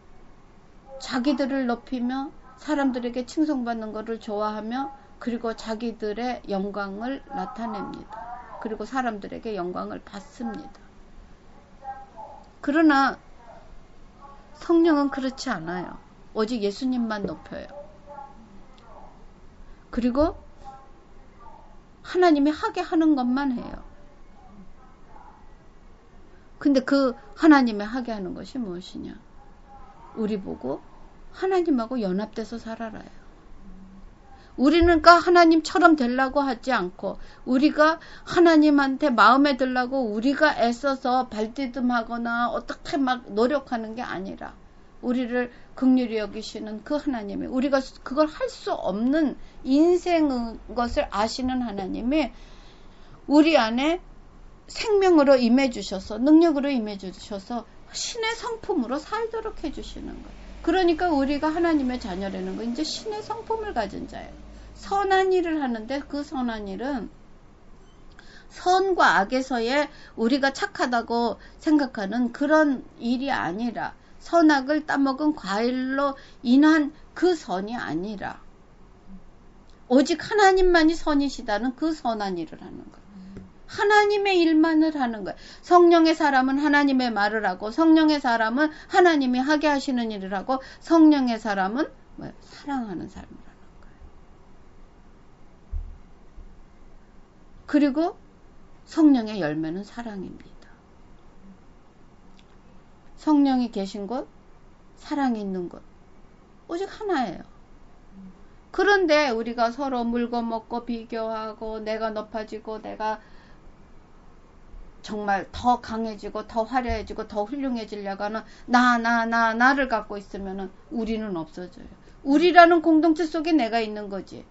자기들을 높이며 사람들에게 칭송받는 것을 좋아하며 그리고 자기들의 영광을 나타냅니다. 그리고 사람들에게 영광을 받습니다. 그러나 성령은 그렇지 않아요. 오직 예수님만 높여요. 그리고 하나님이 하게 하는 것만 해요. 근데 그 하나님이 하게 하는 것이 무엇이냐? 우리 보고 하나님하고 연합돼서 살아라요. 우리는 그러니까 하나님처럼 되려고 하지 않고 우리가 하나님한테 마음에 들라고 우리가 애써서 발디듬하거나 어떻게 막 노력하는 게 아니라 우리를 긍휼히 여기시는 그 하나님이, 우리가 그걸 할 수 없는 인생의 것을 아시는 하나님이 우리 안에 생명으로 임해 주셔서, 능력으로 임해 주셔서 신의 성품으로 살도록 해 주시는 거예요. 그러니까 우리가 하나님의 자녀라는 건 이제 신의 성품을 가진 자예요. 선한 일을 하는데 그 선한 일은 선과 악에서의 우리가 착하다고 생각하는 그런 일이 아니라, 선악을 따먹은 과일로 인한 그 선이 아니라 오직 하나님만이 선이시다는 그 선한 일을 하는 거예요. 하나님의 일만을 하는 거예요. 성령의 사람은 하나님의 말을 하고, 성령의 사람은 하나님이 하게 하시는 일을 하고, 성령의 사람은 뭐예요? 사랑하는 삶을 하는 거예요. 그리고 성령의 열매는 사랑입니다. 성령이 계신 곳, 사랑이 있는 곳, 오직 하나예요. 그런데 우리가 서로 물고먹고 비교하고 내가 높아지고 내가 정말 더 강해지고 더 화려해지고 더 훌륭해지려고 하는 나, 나, 나, 나를 갖고 있으면 우리는 없어져요. 우리라는 공동체 속에 내가 있는 거지.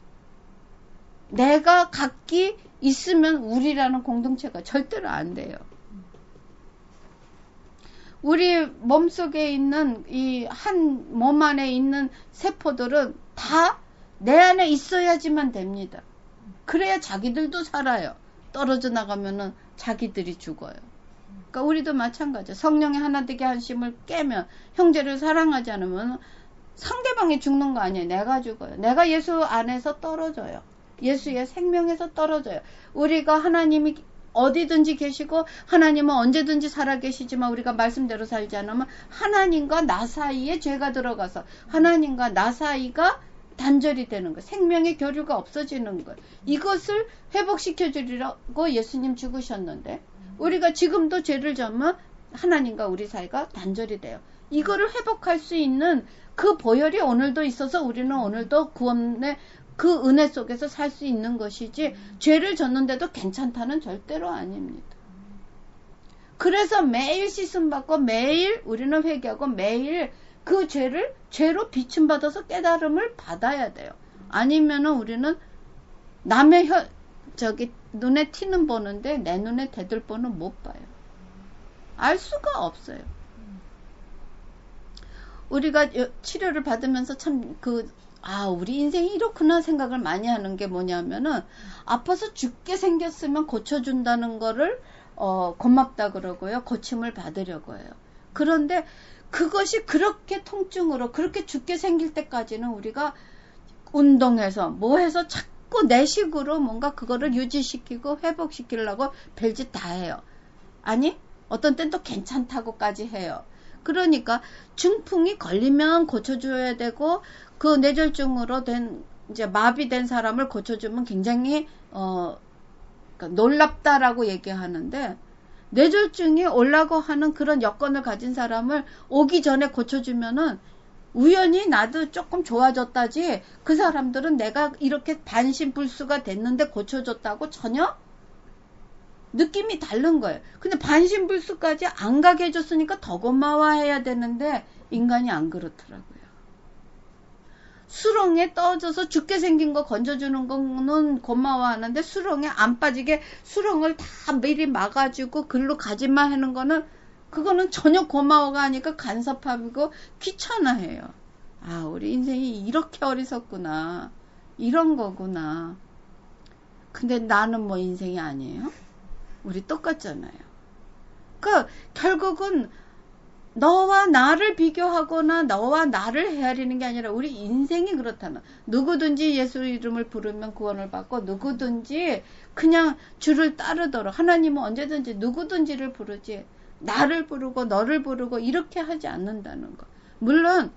내가 각기 있으면 우리라는 공동체가 절대로 안 돼요. 우리 몸속에 있는 이 한 몸 안에 있는 세포들은 다 내 안에 있어야지만 됩니다. 그래야 자기들도 살아요. 떨어져 나가면은 자기들이 죽어요. 그러니까 우리도 마찬가지야. 성령의 하나 되게 한심을 깨면, 형제를 사랑하지 않으면 상대방이 죽는 거 아니에요. 내가 죽어요. 내가 예수 안에서 떨어져요. 예수의 생명에서 떨어져요. 우리가 하나님이 어디든지 계시고 하나님은 언제든지 살아계시지만 우리가 말씀대로 살지 않으면 하나님과 나 사이에 죄가 들어가서 하나님과 나 사이가 단절이 되는 거예요. 생명의 교류가 없어지는 거예요. 이것을 회복시켜 주리라고 예수님 죽으셨는데 우리가 지금도 죄를 져면 하나님과 우리 사이가 단절이 돼요. 이거를 회복할 수 있는 그 보혈이 오늘도 있어서 우리는 오늘도 구원의 그 은혜 속에서 살 수 있는 것이지 죄를 졌는데도 괜찮다는 절대로 아닙니다. 그래서 매일 씻음받고 매일 우리는 회개하고 매일 그 죄를 죄로 비침받아서 깨달음을 받아야 돼요. 아니면은 우리는 남의 혀, 저기 눈에 티는 보는데 내 눈에 대들보는 못 봐요. 알 수가 없어요. 우리가 치료를 받으면서 참 그 아, 우리 인생이 이렇구나 생각을 많이 하는 게 뭐냐면은, 아파서 죽게 생겼으면 고쳐준다는 거를, 어, 고맙다 그러고요. 고침을 받으려고 해요. 그런데 그것이 그렇게 통증으로, 그렇게 죽게 생길 때까지는 우리가 운동해서, 뭐 해서 자꾸 내 식으로 뭔가 그거를 유지시키고 회복시키려고 별짓 다 해요. 아니, 어떤 땐 또 괜찮다고까지 해요. 그러니까 중풍이 걸리면 고쳐줘야 되고 그 뇌졸중으로 된 이제 마비된 사람을 고쳐주면 굉장히 어 그러니까 놀랍다라고 얘기하는데 뇌졸중이 오려고 하는 그런 여건을 가진 사람을 오기 전에 고쳐주면은 우연히 나도 조금 좋아졌다지 그 사람들은 내가 이렇게 반신불수가 됐는데 고쳐줬다고 전혀 느낌이 다른 거예요. 근데 반신불수까지 안 가게 해줬으니까 더 고마워해야 되는데 인간이 안 그렇더라고요. 수렁에 떠져서 죽게 생긴 거 건져주는 거는 고마워하는데 수렁에 안 빠지게 수렁을 다 미리 막아주고 글로 가지마 하는 거는 그거는 전혀 고마워가 아니까 간섭하고 귀찮아해요. 아, 우리 인생이 이렇게 어리석구나. 이런 거구나. 근데 나는 뭐 인생이 아니에요? 우리 똑같잖아요. 그 결국은 너와 나를 비교하거나 너와 나를 헤아리는 게 아니라 우리 인생이 그렇다는. 누구든지 예수 이름을 부르면 구원을 받고 누구든지 그냥 주를 따르도록 하나님은 언제든지 누구든지를 부르지 나를 부르고 너를 부르고 이렇게 하지 않는다는 거. 물론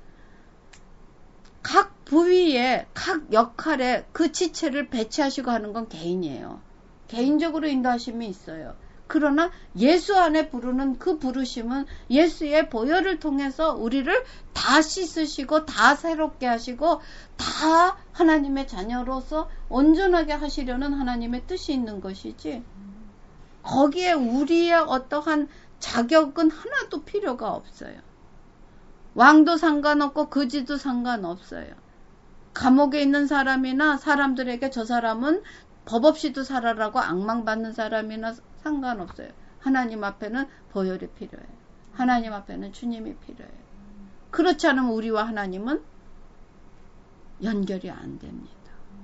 각 부위에 각 역할에 그 지체를 배치하시고 하는 건 개인이에요. 개인적으로 인도하심이 있어요. 그러나 예수 안에 부르는 그 부르심은 예수의 보혈을 통해서 우리를 다 씻으시고 다 새롭게 하시고 다 하나님의 자녀로서 온전하게 하시려는 하나님의 뜻이 있는 것이지 거기에 우리의 어떠한 자격은 하나도 필요가 없어요. 왕도 상관없고 거지도 상관없어요. 감옥에 있는 사람이나 사람들에게 저 사람은 법 없이도 살아라고 앙망받는 사람이나 상관없어요. 하나님 앞에는 보혈이 필요해요. 하나님 앞에는 주님이 필요해요. 그렇지 않으면 우리와 하나님은 연결이 안 됩니다.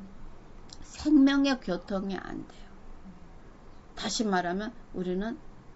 생명의 교통이 안 돼요. 다시 말하면 우리는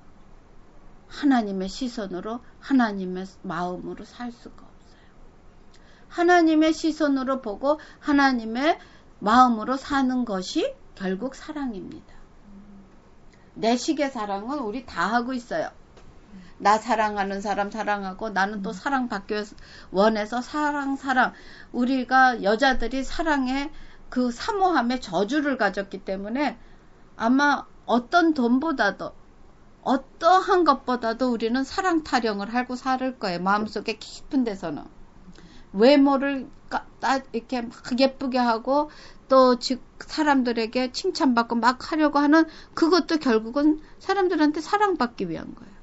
하나님의 시선으로 하나님의 마음으로 살 수가 없어요. 하나님의 시선으로 보고 하나님의 마음으로 사는 것이 결국 사랑입니다. 내 식의 사랑은 우리 다 하고 있어요. 나 사랑하는 사람 사랑하고 나는 또 사랑받기 원해서 사랑 사랑. 우리가 여자들이 사랑에 그 사모함에 저주를 가졌기 때문에 아마 어떤 돈보다도 어떠한 것보다도 우리는 사랑 타령을 하고 살 거예요. 마음속에 깊은 데서는. 외모를 이렇게 막 예쁘게 하고 또 즉 사람들에게 칭찬받고 막 하려고 하는 그것도 결국은 사람들한테 사랑받기 위한 거예요.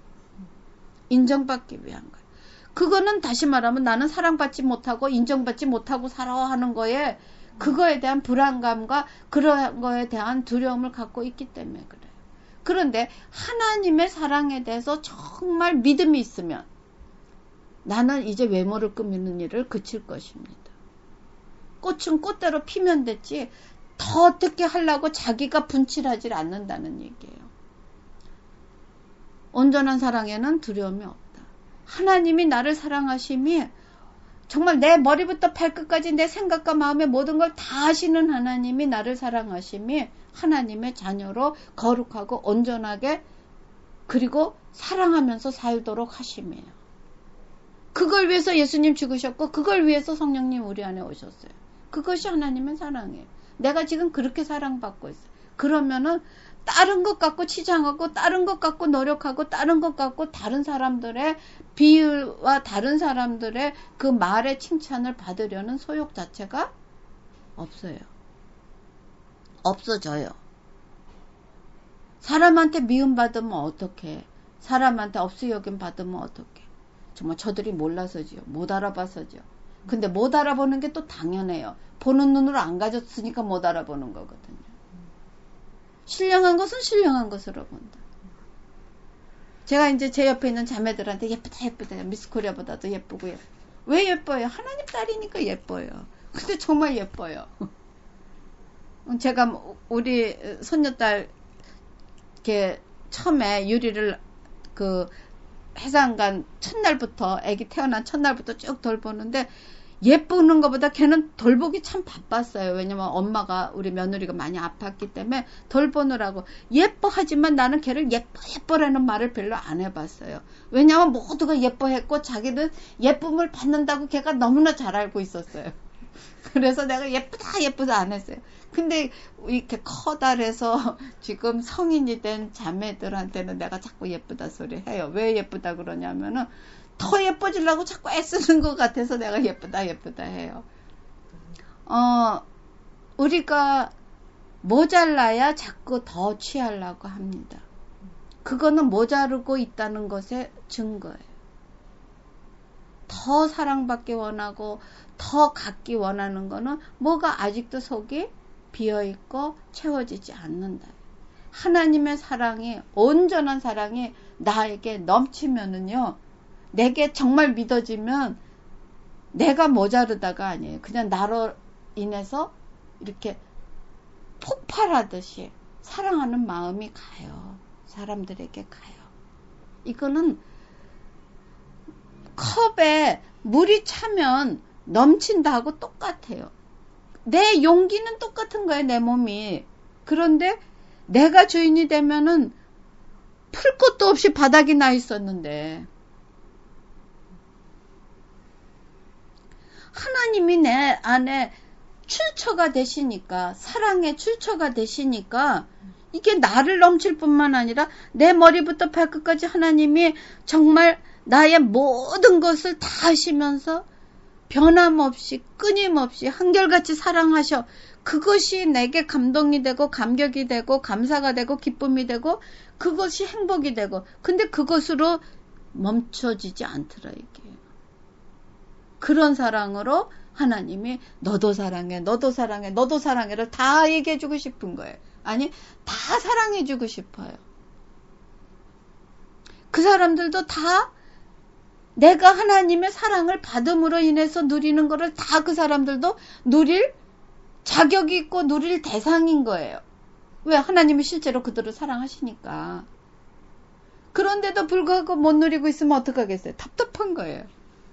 인정받기 위한 거예요. 그거는 다시 말하면 나는 사랑받지 못하고 인정받지 못하고 살아 하는 거에 그거에 대한 불안감과 그런 거에 대한 두려움을 갖고 있기 때문에 그래요. 그런데 하나님의 사랑에 대해서 정말 믿음이 있으면 나는 이제 외모를 꾸미는 일을 그칠 것입니다. 꽃은 꽃대로 피면 됐지 더 어떻게 하려고 자기가 분칠하지 않는다는 얘기예요. 온전한 사랑에는 두려움이 없다. 하나님이 나를 사랑하심이 정말 내 머리부터 발끝까지 내 생각과 마음의 모든 걸 다 아시는 하나님이 나를 사랑하심이 하나님의 자녀로 거룩하고 온전하게 그리고 사랑하면서 살도록 하심이에요. 그걸 위해서 예수님 죽으셨고 그걸 위해서 성령님 우리 안에 오셨어요. 그것이 하나님의 사랑이에요. 내가 지금 그렇게 사랑받고 있어요. 그러면은 다른 것 갖고 치장하고 다른 것 갖고 노력하고 다른 것 갖고 다른 사람들의 비유와 다른 사람들의 그 말의 칭찬을 받으려는 소욕 자체가 없어요. 없어져요. 사람한테 미움받으면 어떡해. 사람한테 업수여김 받으면 어떡해. 정말 저들이 몰라서지요. 못 알아봐서지요. 근데 못 알아보는 게 또 당연해요. 보는 눈으로 안 가졌으니까 못 알아보는 거거든요. 신령한 것은 신령한 것으로 본다. 제가 이제 제 옆에 있는 자매들한테 예쁘다 예쁘다 미스 코리아보다도 예쁘고 예뻐. 왜 예뻐요? 하나님 딸이니까 예뻐요. 근데 정말 예뻐요. 제가 우리 손녀딸 이렇게 처음에 유리를 그 해상간 첫날부터 아기 태어난 첫날부터 쭉 돌보는데 예쁘는 것보다 걔는 돌보기 참 바빴어요. 왜냐면 엄마가 우리 며느리가 많이 아팠기 때문에 돌보느라고 예뻐하지만 나는 걔를 예뻐 예뻐라는 말을 별로 안 해봤어요. 왜냐면 모두가 예뻐했고 자기는 예쁨을 받는다고 걔가 너무나 잘 알고 있었어요. 그래서 내가 예쁘다 예쁘다 안 했어요. 근데 이렇게 커달해서 지금 성인이 된 자매들한테는 내가 자꾸 예쁘다 소리 해요. 왜 예쁘다 그러냐면은 더 예뻐지려고 자꾸 애쓰는 것 같아서 내가 예쁘다 예쁘다 해요. 어, 우리가 모자라야 자꾸 더 취하려고 합니다. 그거는 모자르고 있다는 것의 증거예요. 더 사랑받기 원하고 더 갖기 원하는 거는 뭐가 아직도 속이 비어있고 채워지지 않는다. 하나님의 사랑이 온전한 사랑이 나에게 넘치면은요. 내게 정말 믿어지면 내가 모자르다가 아니에요. 그냥 나로 인해서 이렇게 폭발하듯이 사랑하는 마음이 가요. 사람들에게 가요. 이거는 컵에 물이 차면 넘친다 하고 똑같아요. 내 용기는 똑같은 거예요. 내 몸이. 그런데 내가 주인이 되면은 풀 것도 없이 바닥이 나 있었는데 하나님이 내 안에 출처가 되시니까 사랑의 출처가 되시니까 이게 나를 넘칠 뿐만 아니라 내 머리부터 발끝까지 하나님이 정말 나의 모든 것을 다 하시면서 변함없이 끊임없이 한결같이 사랑하셔. 그것이 내게 감동이 되고 감격이 되고 감사가 되고 기쁨이 되고 그것이 행복이 되고 근데 그것으로 멈춰지지 않더라 이게. 그런 사랑으로 하나님이 너도 사랑해 너도 사랑해 너도 사랑해를 다 얘기해주고 싶은 거예요. 아니 다 사랑해주고 싶어요. 그 사람들도 다 내가 하나님의 사랑을 받음으로 인해서 누리는 거를 다 그 사람들도 누릴 자격이 있고 누릴 대상인 거예요. 왜? 하나님이 실제로 그들을 사랑하시니까. 그런데도 불구하고 못 누리고 있으면 어떡하겠어요? 답답한 거예요.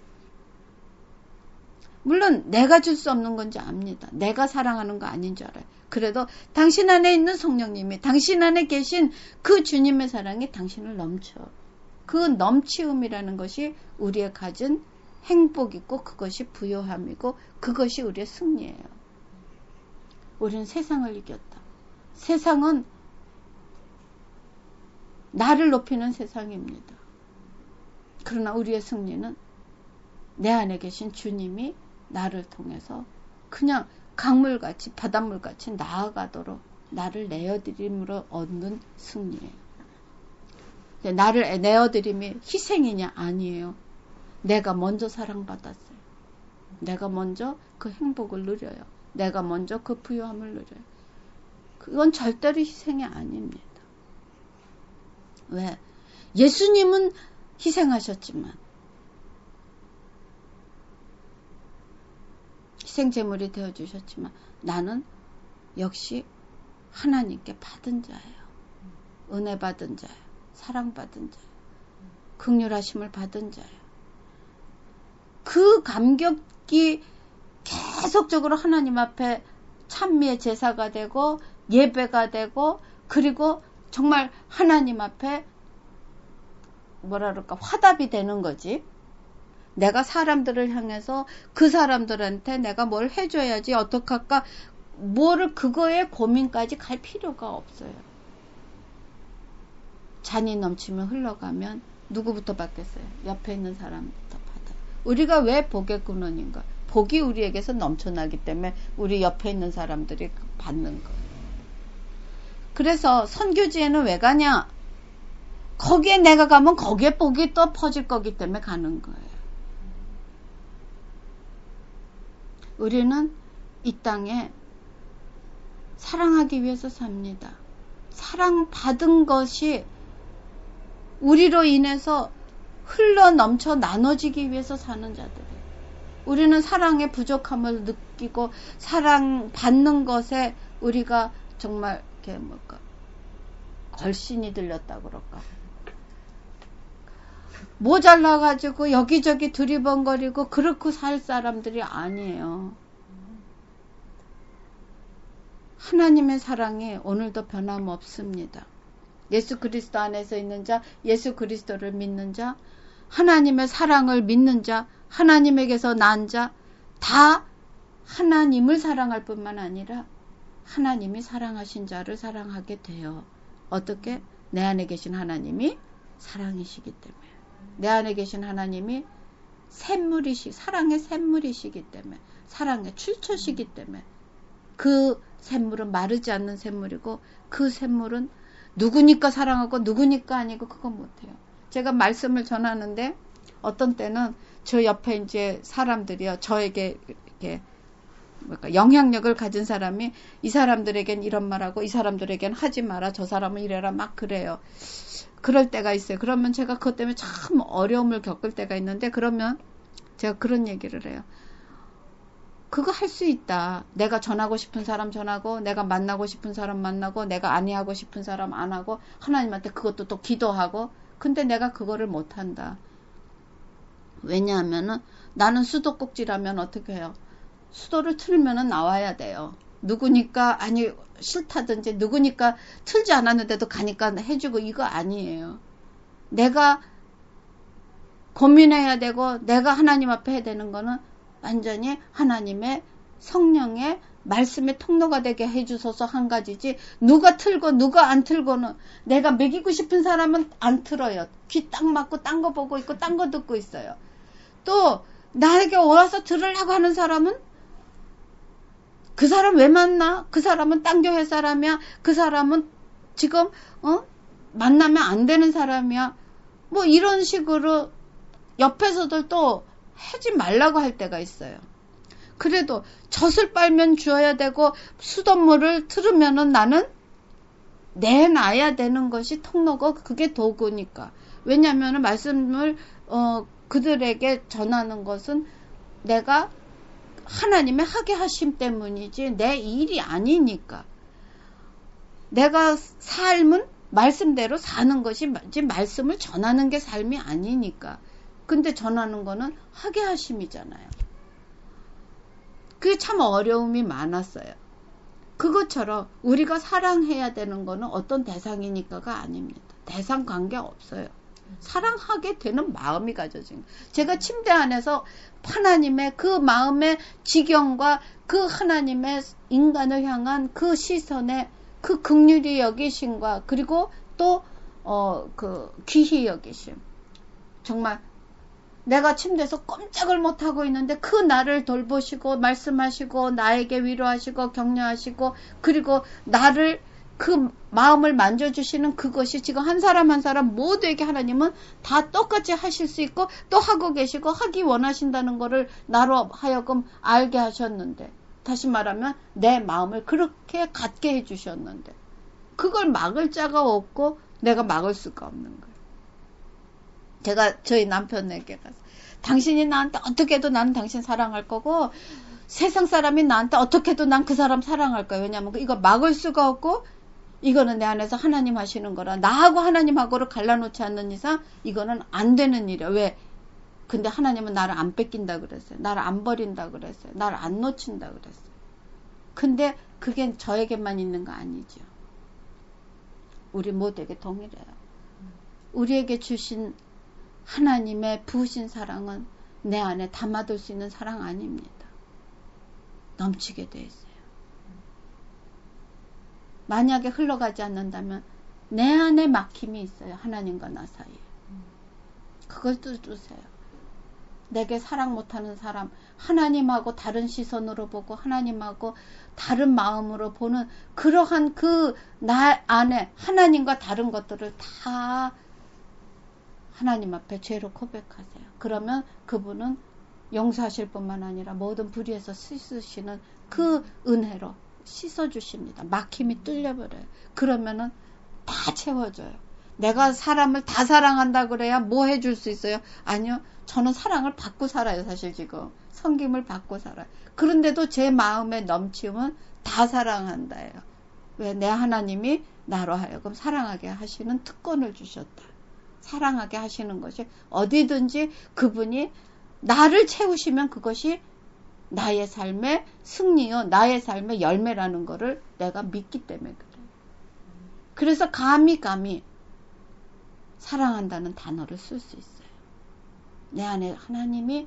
물론 내가 줄 수 없는 건지 압니다. 내가 사랑하는 거 아닌 줄 알아요. 그래도 당신 안에 있는 성령님이 당신 안에 계신 그 주님의 사랑이 당신을 넘쳐. 그 넘치움이라는 것이 우리의 가진 행복이고 그것이 부요함이고 그것이 우리의 승리예요. 우리는 세상을 이겼다. 세상은 나를 높이는 세상입니다. 그러나 우리의 승리는 내 안에 계신 주님이 나를 통해서 그냥 강물같이 바닷물같이 나아가도록 나를 내어드림으로 얻는 승리예요. 나를 내어드림이 희생이냐? 아니에요. 내가 먼저 사랑받았어요. 내가 먼저 그 행복을 누려요. 내가 먼저 그 부요함을 누려요. 그건 절대로 희생이 아닙니다. 왜? 예수님은 희생하셨지만 희생제물이 되어주셨지만 나는 역시 하나님께 받은 자예요. 은혜 받은 자예요. 사랑받은 자예요. 긍휼하심을 받은 자예요. 그 감격이 계속적으로 하나님 앞에 찬미의 제사가 되고 예배가 되고 그리고 정말 하나님 앞에 뭐라 그럴까 화답이 되는 거지. 내가 사람들을 향해서 그 사람들한테 내가 뭘 해줘야지 어떡할까 뭐를 그거에 고민까지 갈 필요가 없어요. 잔이 넘치면 흘러가면 누구부터 받겠어요? 옆에 있는 사람부터 받아. 우리가 왜 복의 근원인가? 복이 우리에게서 넘쳐나기 때문에 우리 옆에 있는 사람들이 받는 거예요. 그래서 선교지에는 왜 가냐? 거기에 내가 가면 거기에 복이 또 퍼질 거기 때문에 가는 거예요. 우리는 이 땅에 사랑하기 위해서 삽니다. 사랑받은 것이 우리로 인해서 흘러 넘쳐 나눠지기 위해서 사는 자들이에요. 우리는 사랑의 부족함을 느끼고 사랑받는 것에 우리가 정말 이렇게 뭘까 걸신이 들렸다 그럴까 모자라가지고 여기저기 두리번거리고 그렇고 살 사람들이 아니에요. 하나님의 사랑이 오늘도 변함없습니다. 예수 그리스도 안에서 있는 자, 예수 그리스도를 믿는 자, 하나님의 사랑을 믿는 자, 하나님에게서 난 자, 다 하나님을 사랑할 뿐만 아니라 하나님이 사랑하신 자를 사랑하게 돼요. 어떻게? 내 안에 계신 하나님이 사랑이시기 때문에. 내 안에 계신 하나님이 샘물이시, 사랑의 샘물이시기 때문에, 사랑의 출처시기 때문에 그 샘물은 마르지 않는 샘물이고 그 샘물은 누구니까 사랑하고 누구니까 아니고 그건 못해요. 제가 말씀을 전하는데 어떤 때는 저 옆에 이제 사람들이요 저에게 이렇게 뭐랄까 영향력을 가진 사람이 이 사람들에겐 이런 말하고 이 사람들에겐 하지 마라 저 사람은 이래라 막 그래요. 그럴 때가 있어요. 그러면 제가 그것 때문에 참 어려움을 겪을 때가 있는데 그러면 제가 그런 얘기를 해요. 그거 할 수 있다. 내가 전하고 싶은 사람 전하고 내가 만나고 싶은 사람 만나고 내가 아니하고 싶은 사람 안 하고 하나님한테 그것도 또 기도하고 근데 내가 그거를 못한다. 왜냐하면은 나는 수도꼭지라면 어떻게 해요? 수도를 틀면은 나와야 돼요. 누구니까 아니 싫다든지 누구니까 틀지 않았는데도 가니까 해주고 이거 아니에요. 내가 고민해야 되고 내가 하나님 앞에 해야 되는 거는 완전히 하나님의 성령의 말씀의 통로가 되게 해주소서 한 가지지 누가 틀고 누가 안 틀고는 내가 먹이고 싶은 사람은 안 틀어요. 귀 딱 막고 딴 거 보고 있고 딴 거 듣고 있어요. 또 나에게 와서 들으려고 하는 사람은 그 사람 왜 만나? 그 사람은 딴 교회 사람이야. 그 사람은 지금 어? 만나면 안 되는 사람이야. 뭐 이런 식으로 옆에서도 또 하지 말라고 할 때가 있어요. 그래도 젖을 빨면 주어야 되고 수돗물을 틀으면은 나는 내놔야 되는 것이 통로고 그게 도구니까. 왜냐하면 말씀을 어, 그들에게 전하는 것은 내가 하나님의 하게 하심 때문이지 내 일이 아니니까. 내가 삶은 말씀대로 사는 것이 말씀을 전하는 게 삶이 아니니까. 근데 전하는 거는 하게 하심이잖아요. 그게 참 어려움이 많았어요. 그것처럼 우리가 사랑해야 되는 거는 어떤 대상이니까가 아닙니다. 대상 관계 없어요. 사랑하게 되는 마음이 가져진 거예요. 제가 침대 안에서 하나님의 그 마음의 지경과 그 하나님의 인간을 향한 그 시선에 그 긍휼히 여기심과 그리고 또 어, 그 귀히 여기심. 정말 내가 침대에서 꼼짝을 못하고 있는데 그 나를 돌보시고 말씀하시고 나에게 위로하시고 격려하시고 그리고 나를 그 마음을 만져주시는 그것이 지금 한 사람 한 사람 모두에게 하나님은 다 똑같이 하실 수 있고 또 하고 계시고 하기 원하신다는 것을 나로 하여금 알게 하셨는데 다시 말하면 내 마음을 그렇게 갖게 해주셨는데 그걸 막을 자가 없고 내가 막을 수가 없는 거예요. 제가 저희 남편에게 가서 당신이 나한테 어떻게 해도 나는 당신 사랑할 거고 세상 사람이 나한테 어떻게 해도 난 그 사람 사랑할 거예요. 왜냐하면 이거 막을 수가 없고 이거는 내 안에서 하나님 하시는 거라. 나하고 하나님하고를 갈라놓지 않는 이상 이거는 안 되는 일이야. 왜? 근데 하나님은 나를 안 뺏긴다 그랬어요. 나를 안 버린다 그랬어요. 나를 안 놓친다 그랬어요. 근데 그게 저에게만 있는 거 아니죠. 우리 모두에게 동일해요. 우리에게 주신 하나님의 부으신 사랑은 내 안에 담아둘 수 있는 사랑 아닙니다. 넘치게 돼 있어요. 만약에 흘러가지 않는다면 내 안에 막힘이 있어요. 하나님과 나 사이에. 그걸 뚫으세요. 내게 사랑 못하는 사람, 하나님하고 다른 시선으로 보고 하나님하고 다른 마음으로 보는 그러한 그 나 안에 하나님과 다른 것들을 다 하나님 앞에 죄로 고백하세요. 그러면 그분은 용서하실 뿐만 아니라 모든 불의에서 씻으시는 그 은혜로 씻어주십니다. 막힘이 뚫려버려요. 그러면은 다 채워져요. 내가 사람을 다 사랑한다 그래야 뭐 해줄 수 있어요? 아니요. 저는 사랑을 받고 살아요. 사실 지금. 섬김을 받고 살아요. 그런데도 제 마음의 넘침은 다 사랑한다예요. 왜? 내 하나님이 나로 하여금 사랑하게 하시는 특권을 주셨다. 사랑하게 하시는 것이 어디든지 그분이 나를 채우시면 그것이 나의 삶의 승리요, 나의 삶의 열매라는 거를 내가 믿기 때문에 그래요. 그래서 감히 감히 사랑한다는 단어를 쓸 수 있어요. 내 안에 하나님이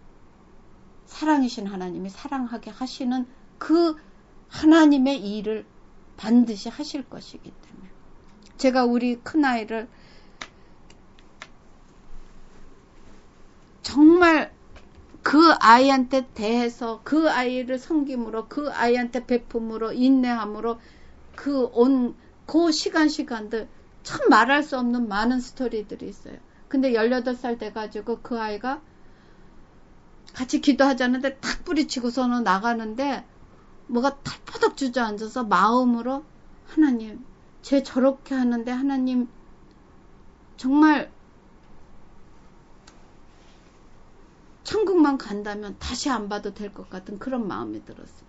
사랑이신 하나님이 사랑하게 하시는 그 하나님의 일을 반드시 하실 것이기 때문에 제가 우리 큰아이를 정말 그 아이한테 대해서 그 아이를 섬김으로 그 아이한테 베품으로 인내함으로 그 온 그 시간 시간들 참 말할 수 없는 많은 스토리들이 있어요. 근데 열여덟 살 돼가지고 그 아이가 같이 기도하자는데 탁 뿌리치고서는 나가는데 뭐가 탈퍼덕 주저앉아서 마음으로 하나님 쟤 저렇게 하는데 하나님 정말 천국만 간다면 다시 안 봐도 될 것 같은 그런 마음이 들었어요.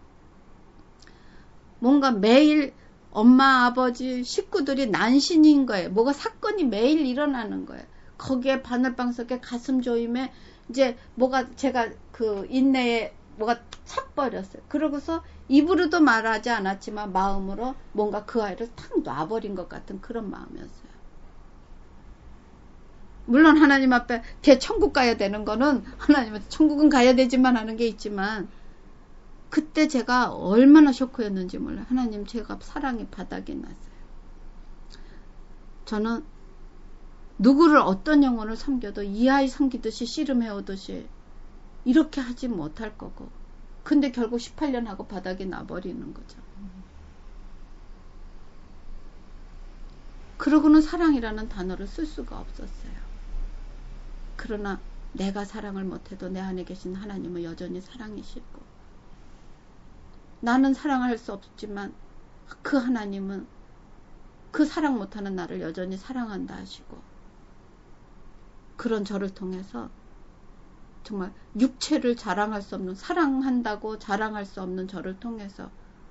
뭔가 매일 엄마, 아버지, 식구들이 난신인 거예요. 뭐가 사건이 매일 일어나는 거예요. 거기에 바늘방 속에 가슴 조임에 이제 뭐가 제가 그 인내에 뭐가 착 버렸어요. 그러고서 입으로도 말하지 않았지만 마음으로 뭔가 그 아이를 탁 놔버린 것 같은 그런 마음이었어요. 물론 하나님 앞에 걔 천국 가야 되는 거는 하나님한테 천국은 가야 되지만 하는 게 있지만 그때 제가 얼마나 쇼크였는지 몰라요. 하나님 제가 사랑의 바닥이 났어요. 저는 누구를 어떤 영혼을 섬겨도 이 아이 섬기듯이 씨름해오듯이 이렇게 하지 못할 거고 근데 결국 십팔 년 하고 바닥이 나버리는 거죠. 그러고는 사랑이라는 단어를 쓸 수가 없었어요. 그러나 내가 사랑을 못해도 내 안에 계신 하나님은 여전히 사랑이시고 나는 사랑할 수 없지만 그 하나님은 그 사랑 못하는 나를 여전히 사랑한다 하시고 그런 저를 통해서 정말 육체를 자랑할 수 없는 사랑한다고 자랑할 수 없는 저를 통해서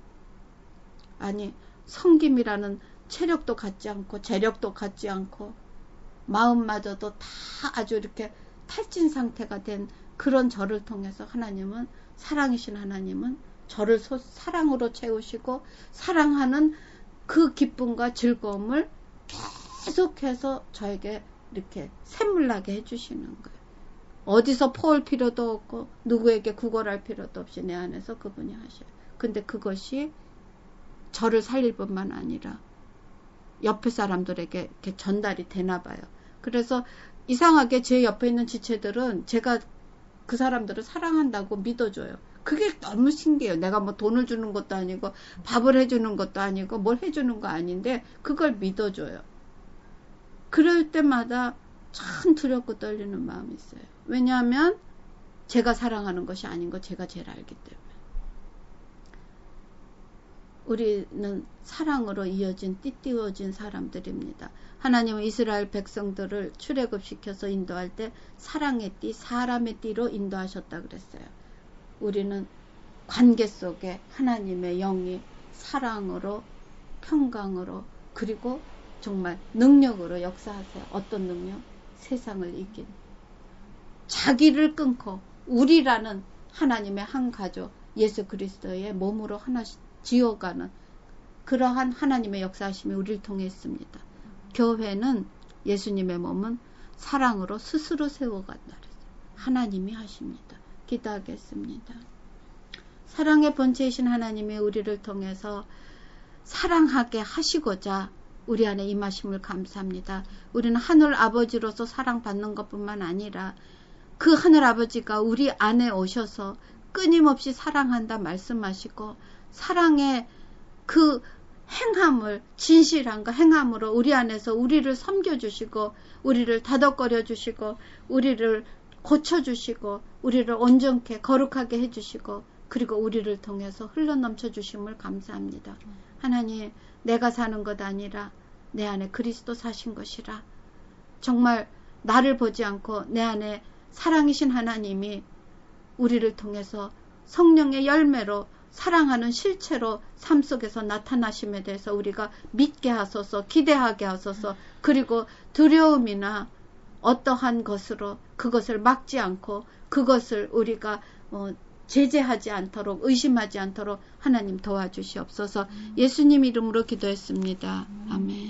아니 섬김이라는 체력도 갖지 않고 재력도 갖지 않고 마음마저도 다 아주 이렇게 탈진 상태가 된 그런 저를 통해서 하나님은 사랑이신 하나님은 저를 소, 사랑으로 채우시고 사랑하는 그 기쁨과 즐거움을 계속해서 저에게 이렇게 샘물나게 해주시는 거예요. 어디서 퍼올 필요도 없고 누구에게 구걸할 필요도 없이 내 안에서 그분이 하셔요. 근데 그것이 저를 살릴 뿐만 아니라 옆에 사람들에게 이렇게 전달이 되나 봐요. 그래서 이상하게 제 옆에 있는 지체들은 제가 그 사람들을 사랑한다고 믿어줘요. 그게 너무 신기해요. 내가 뭐 돈을 주는 것도 아니고 밥을 해주는 것도 아니고 뭘 해주는 거 아닌데 그걸 믿어줘요. 그럴 때마다 참 두렵고 떨리는 마음이 있어요. 왜냐하면 제가 사랑하는 것이 아닌 거 제가 제일 알기 때문에. 우리는 사랑으로 이어진 띠띠워진 사람들입니다. 하나님은 이스라엘 백성들을 출애굽시켜서 인도할 때 사랑의 띠, 사람의 띠로 인도하셨다 그랬어요. 우리는 관계 속에 하나님의 영이 사랑으로, 평강으로, 그리고 정말 능력으로 역사하세요. 어떤 능력? 세상을 이긴. 자기를 끊고 우리라는 하나님의 한 가족, 예수 그리스도의 몸으로 하나씩 지어가는 그러한 하나님의 역사하심이 우리를 통해 있습니다. 교회는, 예수님의 몸은 사랑으로 스스로 세워간다 그랬어요. 하나님이 하십니다. 기도하겠습니다. 사랑의 본체이신 하나님이 우리를 통해서 사랑하게 하시고자 우리 안에 임하심을 감사합니다. 우리는 하늘 아버지로서 사랑받는 것뿐만 아니라 그 하늘 아버지가 우리 안에 오셔서 끊임없이 사랑한다 말씀하시고 사랑의 그 행함을, 진실한 그 행함으로 우리 안에서 우리를 섬겨주시고 우리를 다독거려 주시고 우리를 고쳐주시고 우리를 온전케 거룩하게 해주시고 그리고 우리를 통해서 흘러넘쳐 주심을 감사합니다. 하나님, 내가 사는 것 아니라 내 안에 그리스도 사신 것이라. 정말 나를 보지 않고 내 안에 사랑이신 하나님이 우리를 통해서 성령의 열매로 사랑하는 실체로 삶 속에서 나타나심에 대해서 우리가 믿게 하소서, 기대하게 하소서. 그리고 두려움이나 어떠한 것으로 그것을 막지 않고 그것을 우리가 어, 제재하지 않도록, 의심하지 않도록 하나님 도와주시옵소서. 예수님 이름으로 기도했습니다. 아멘.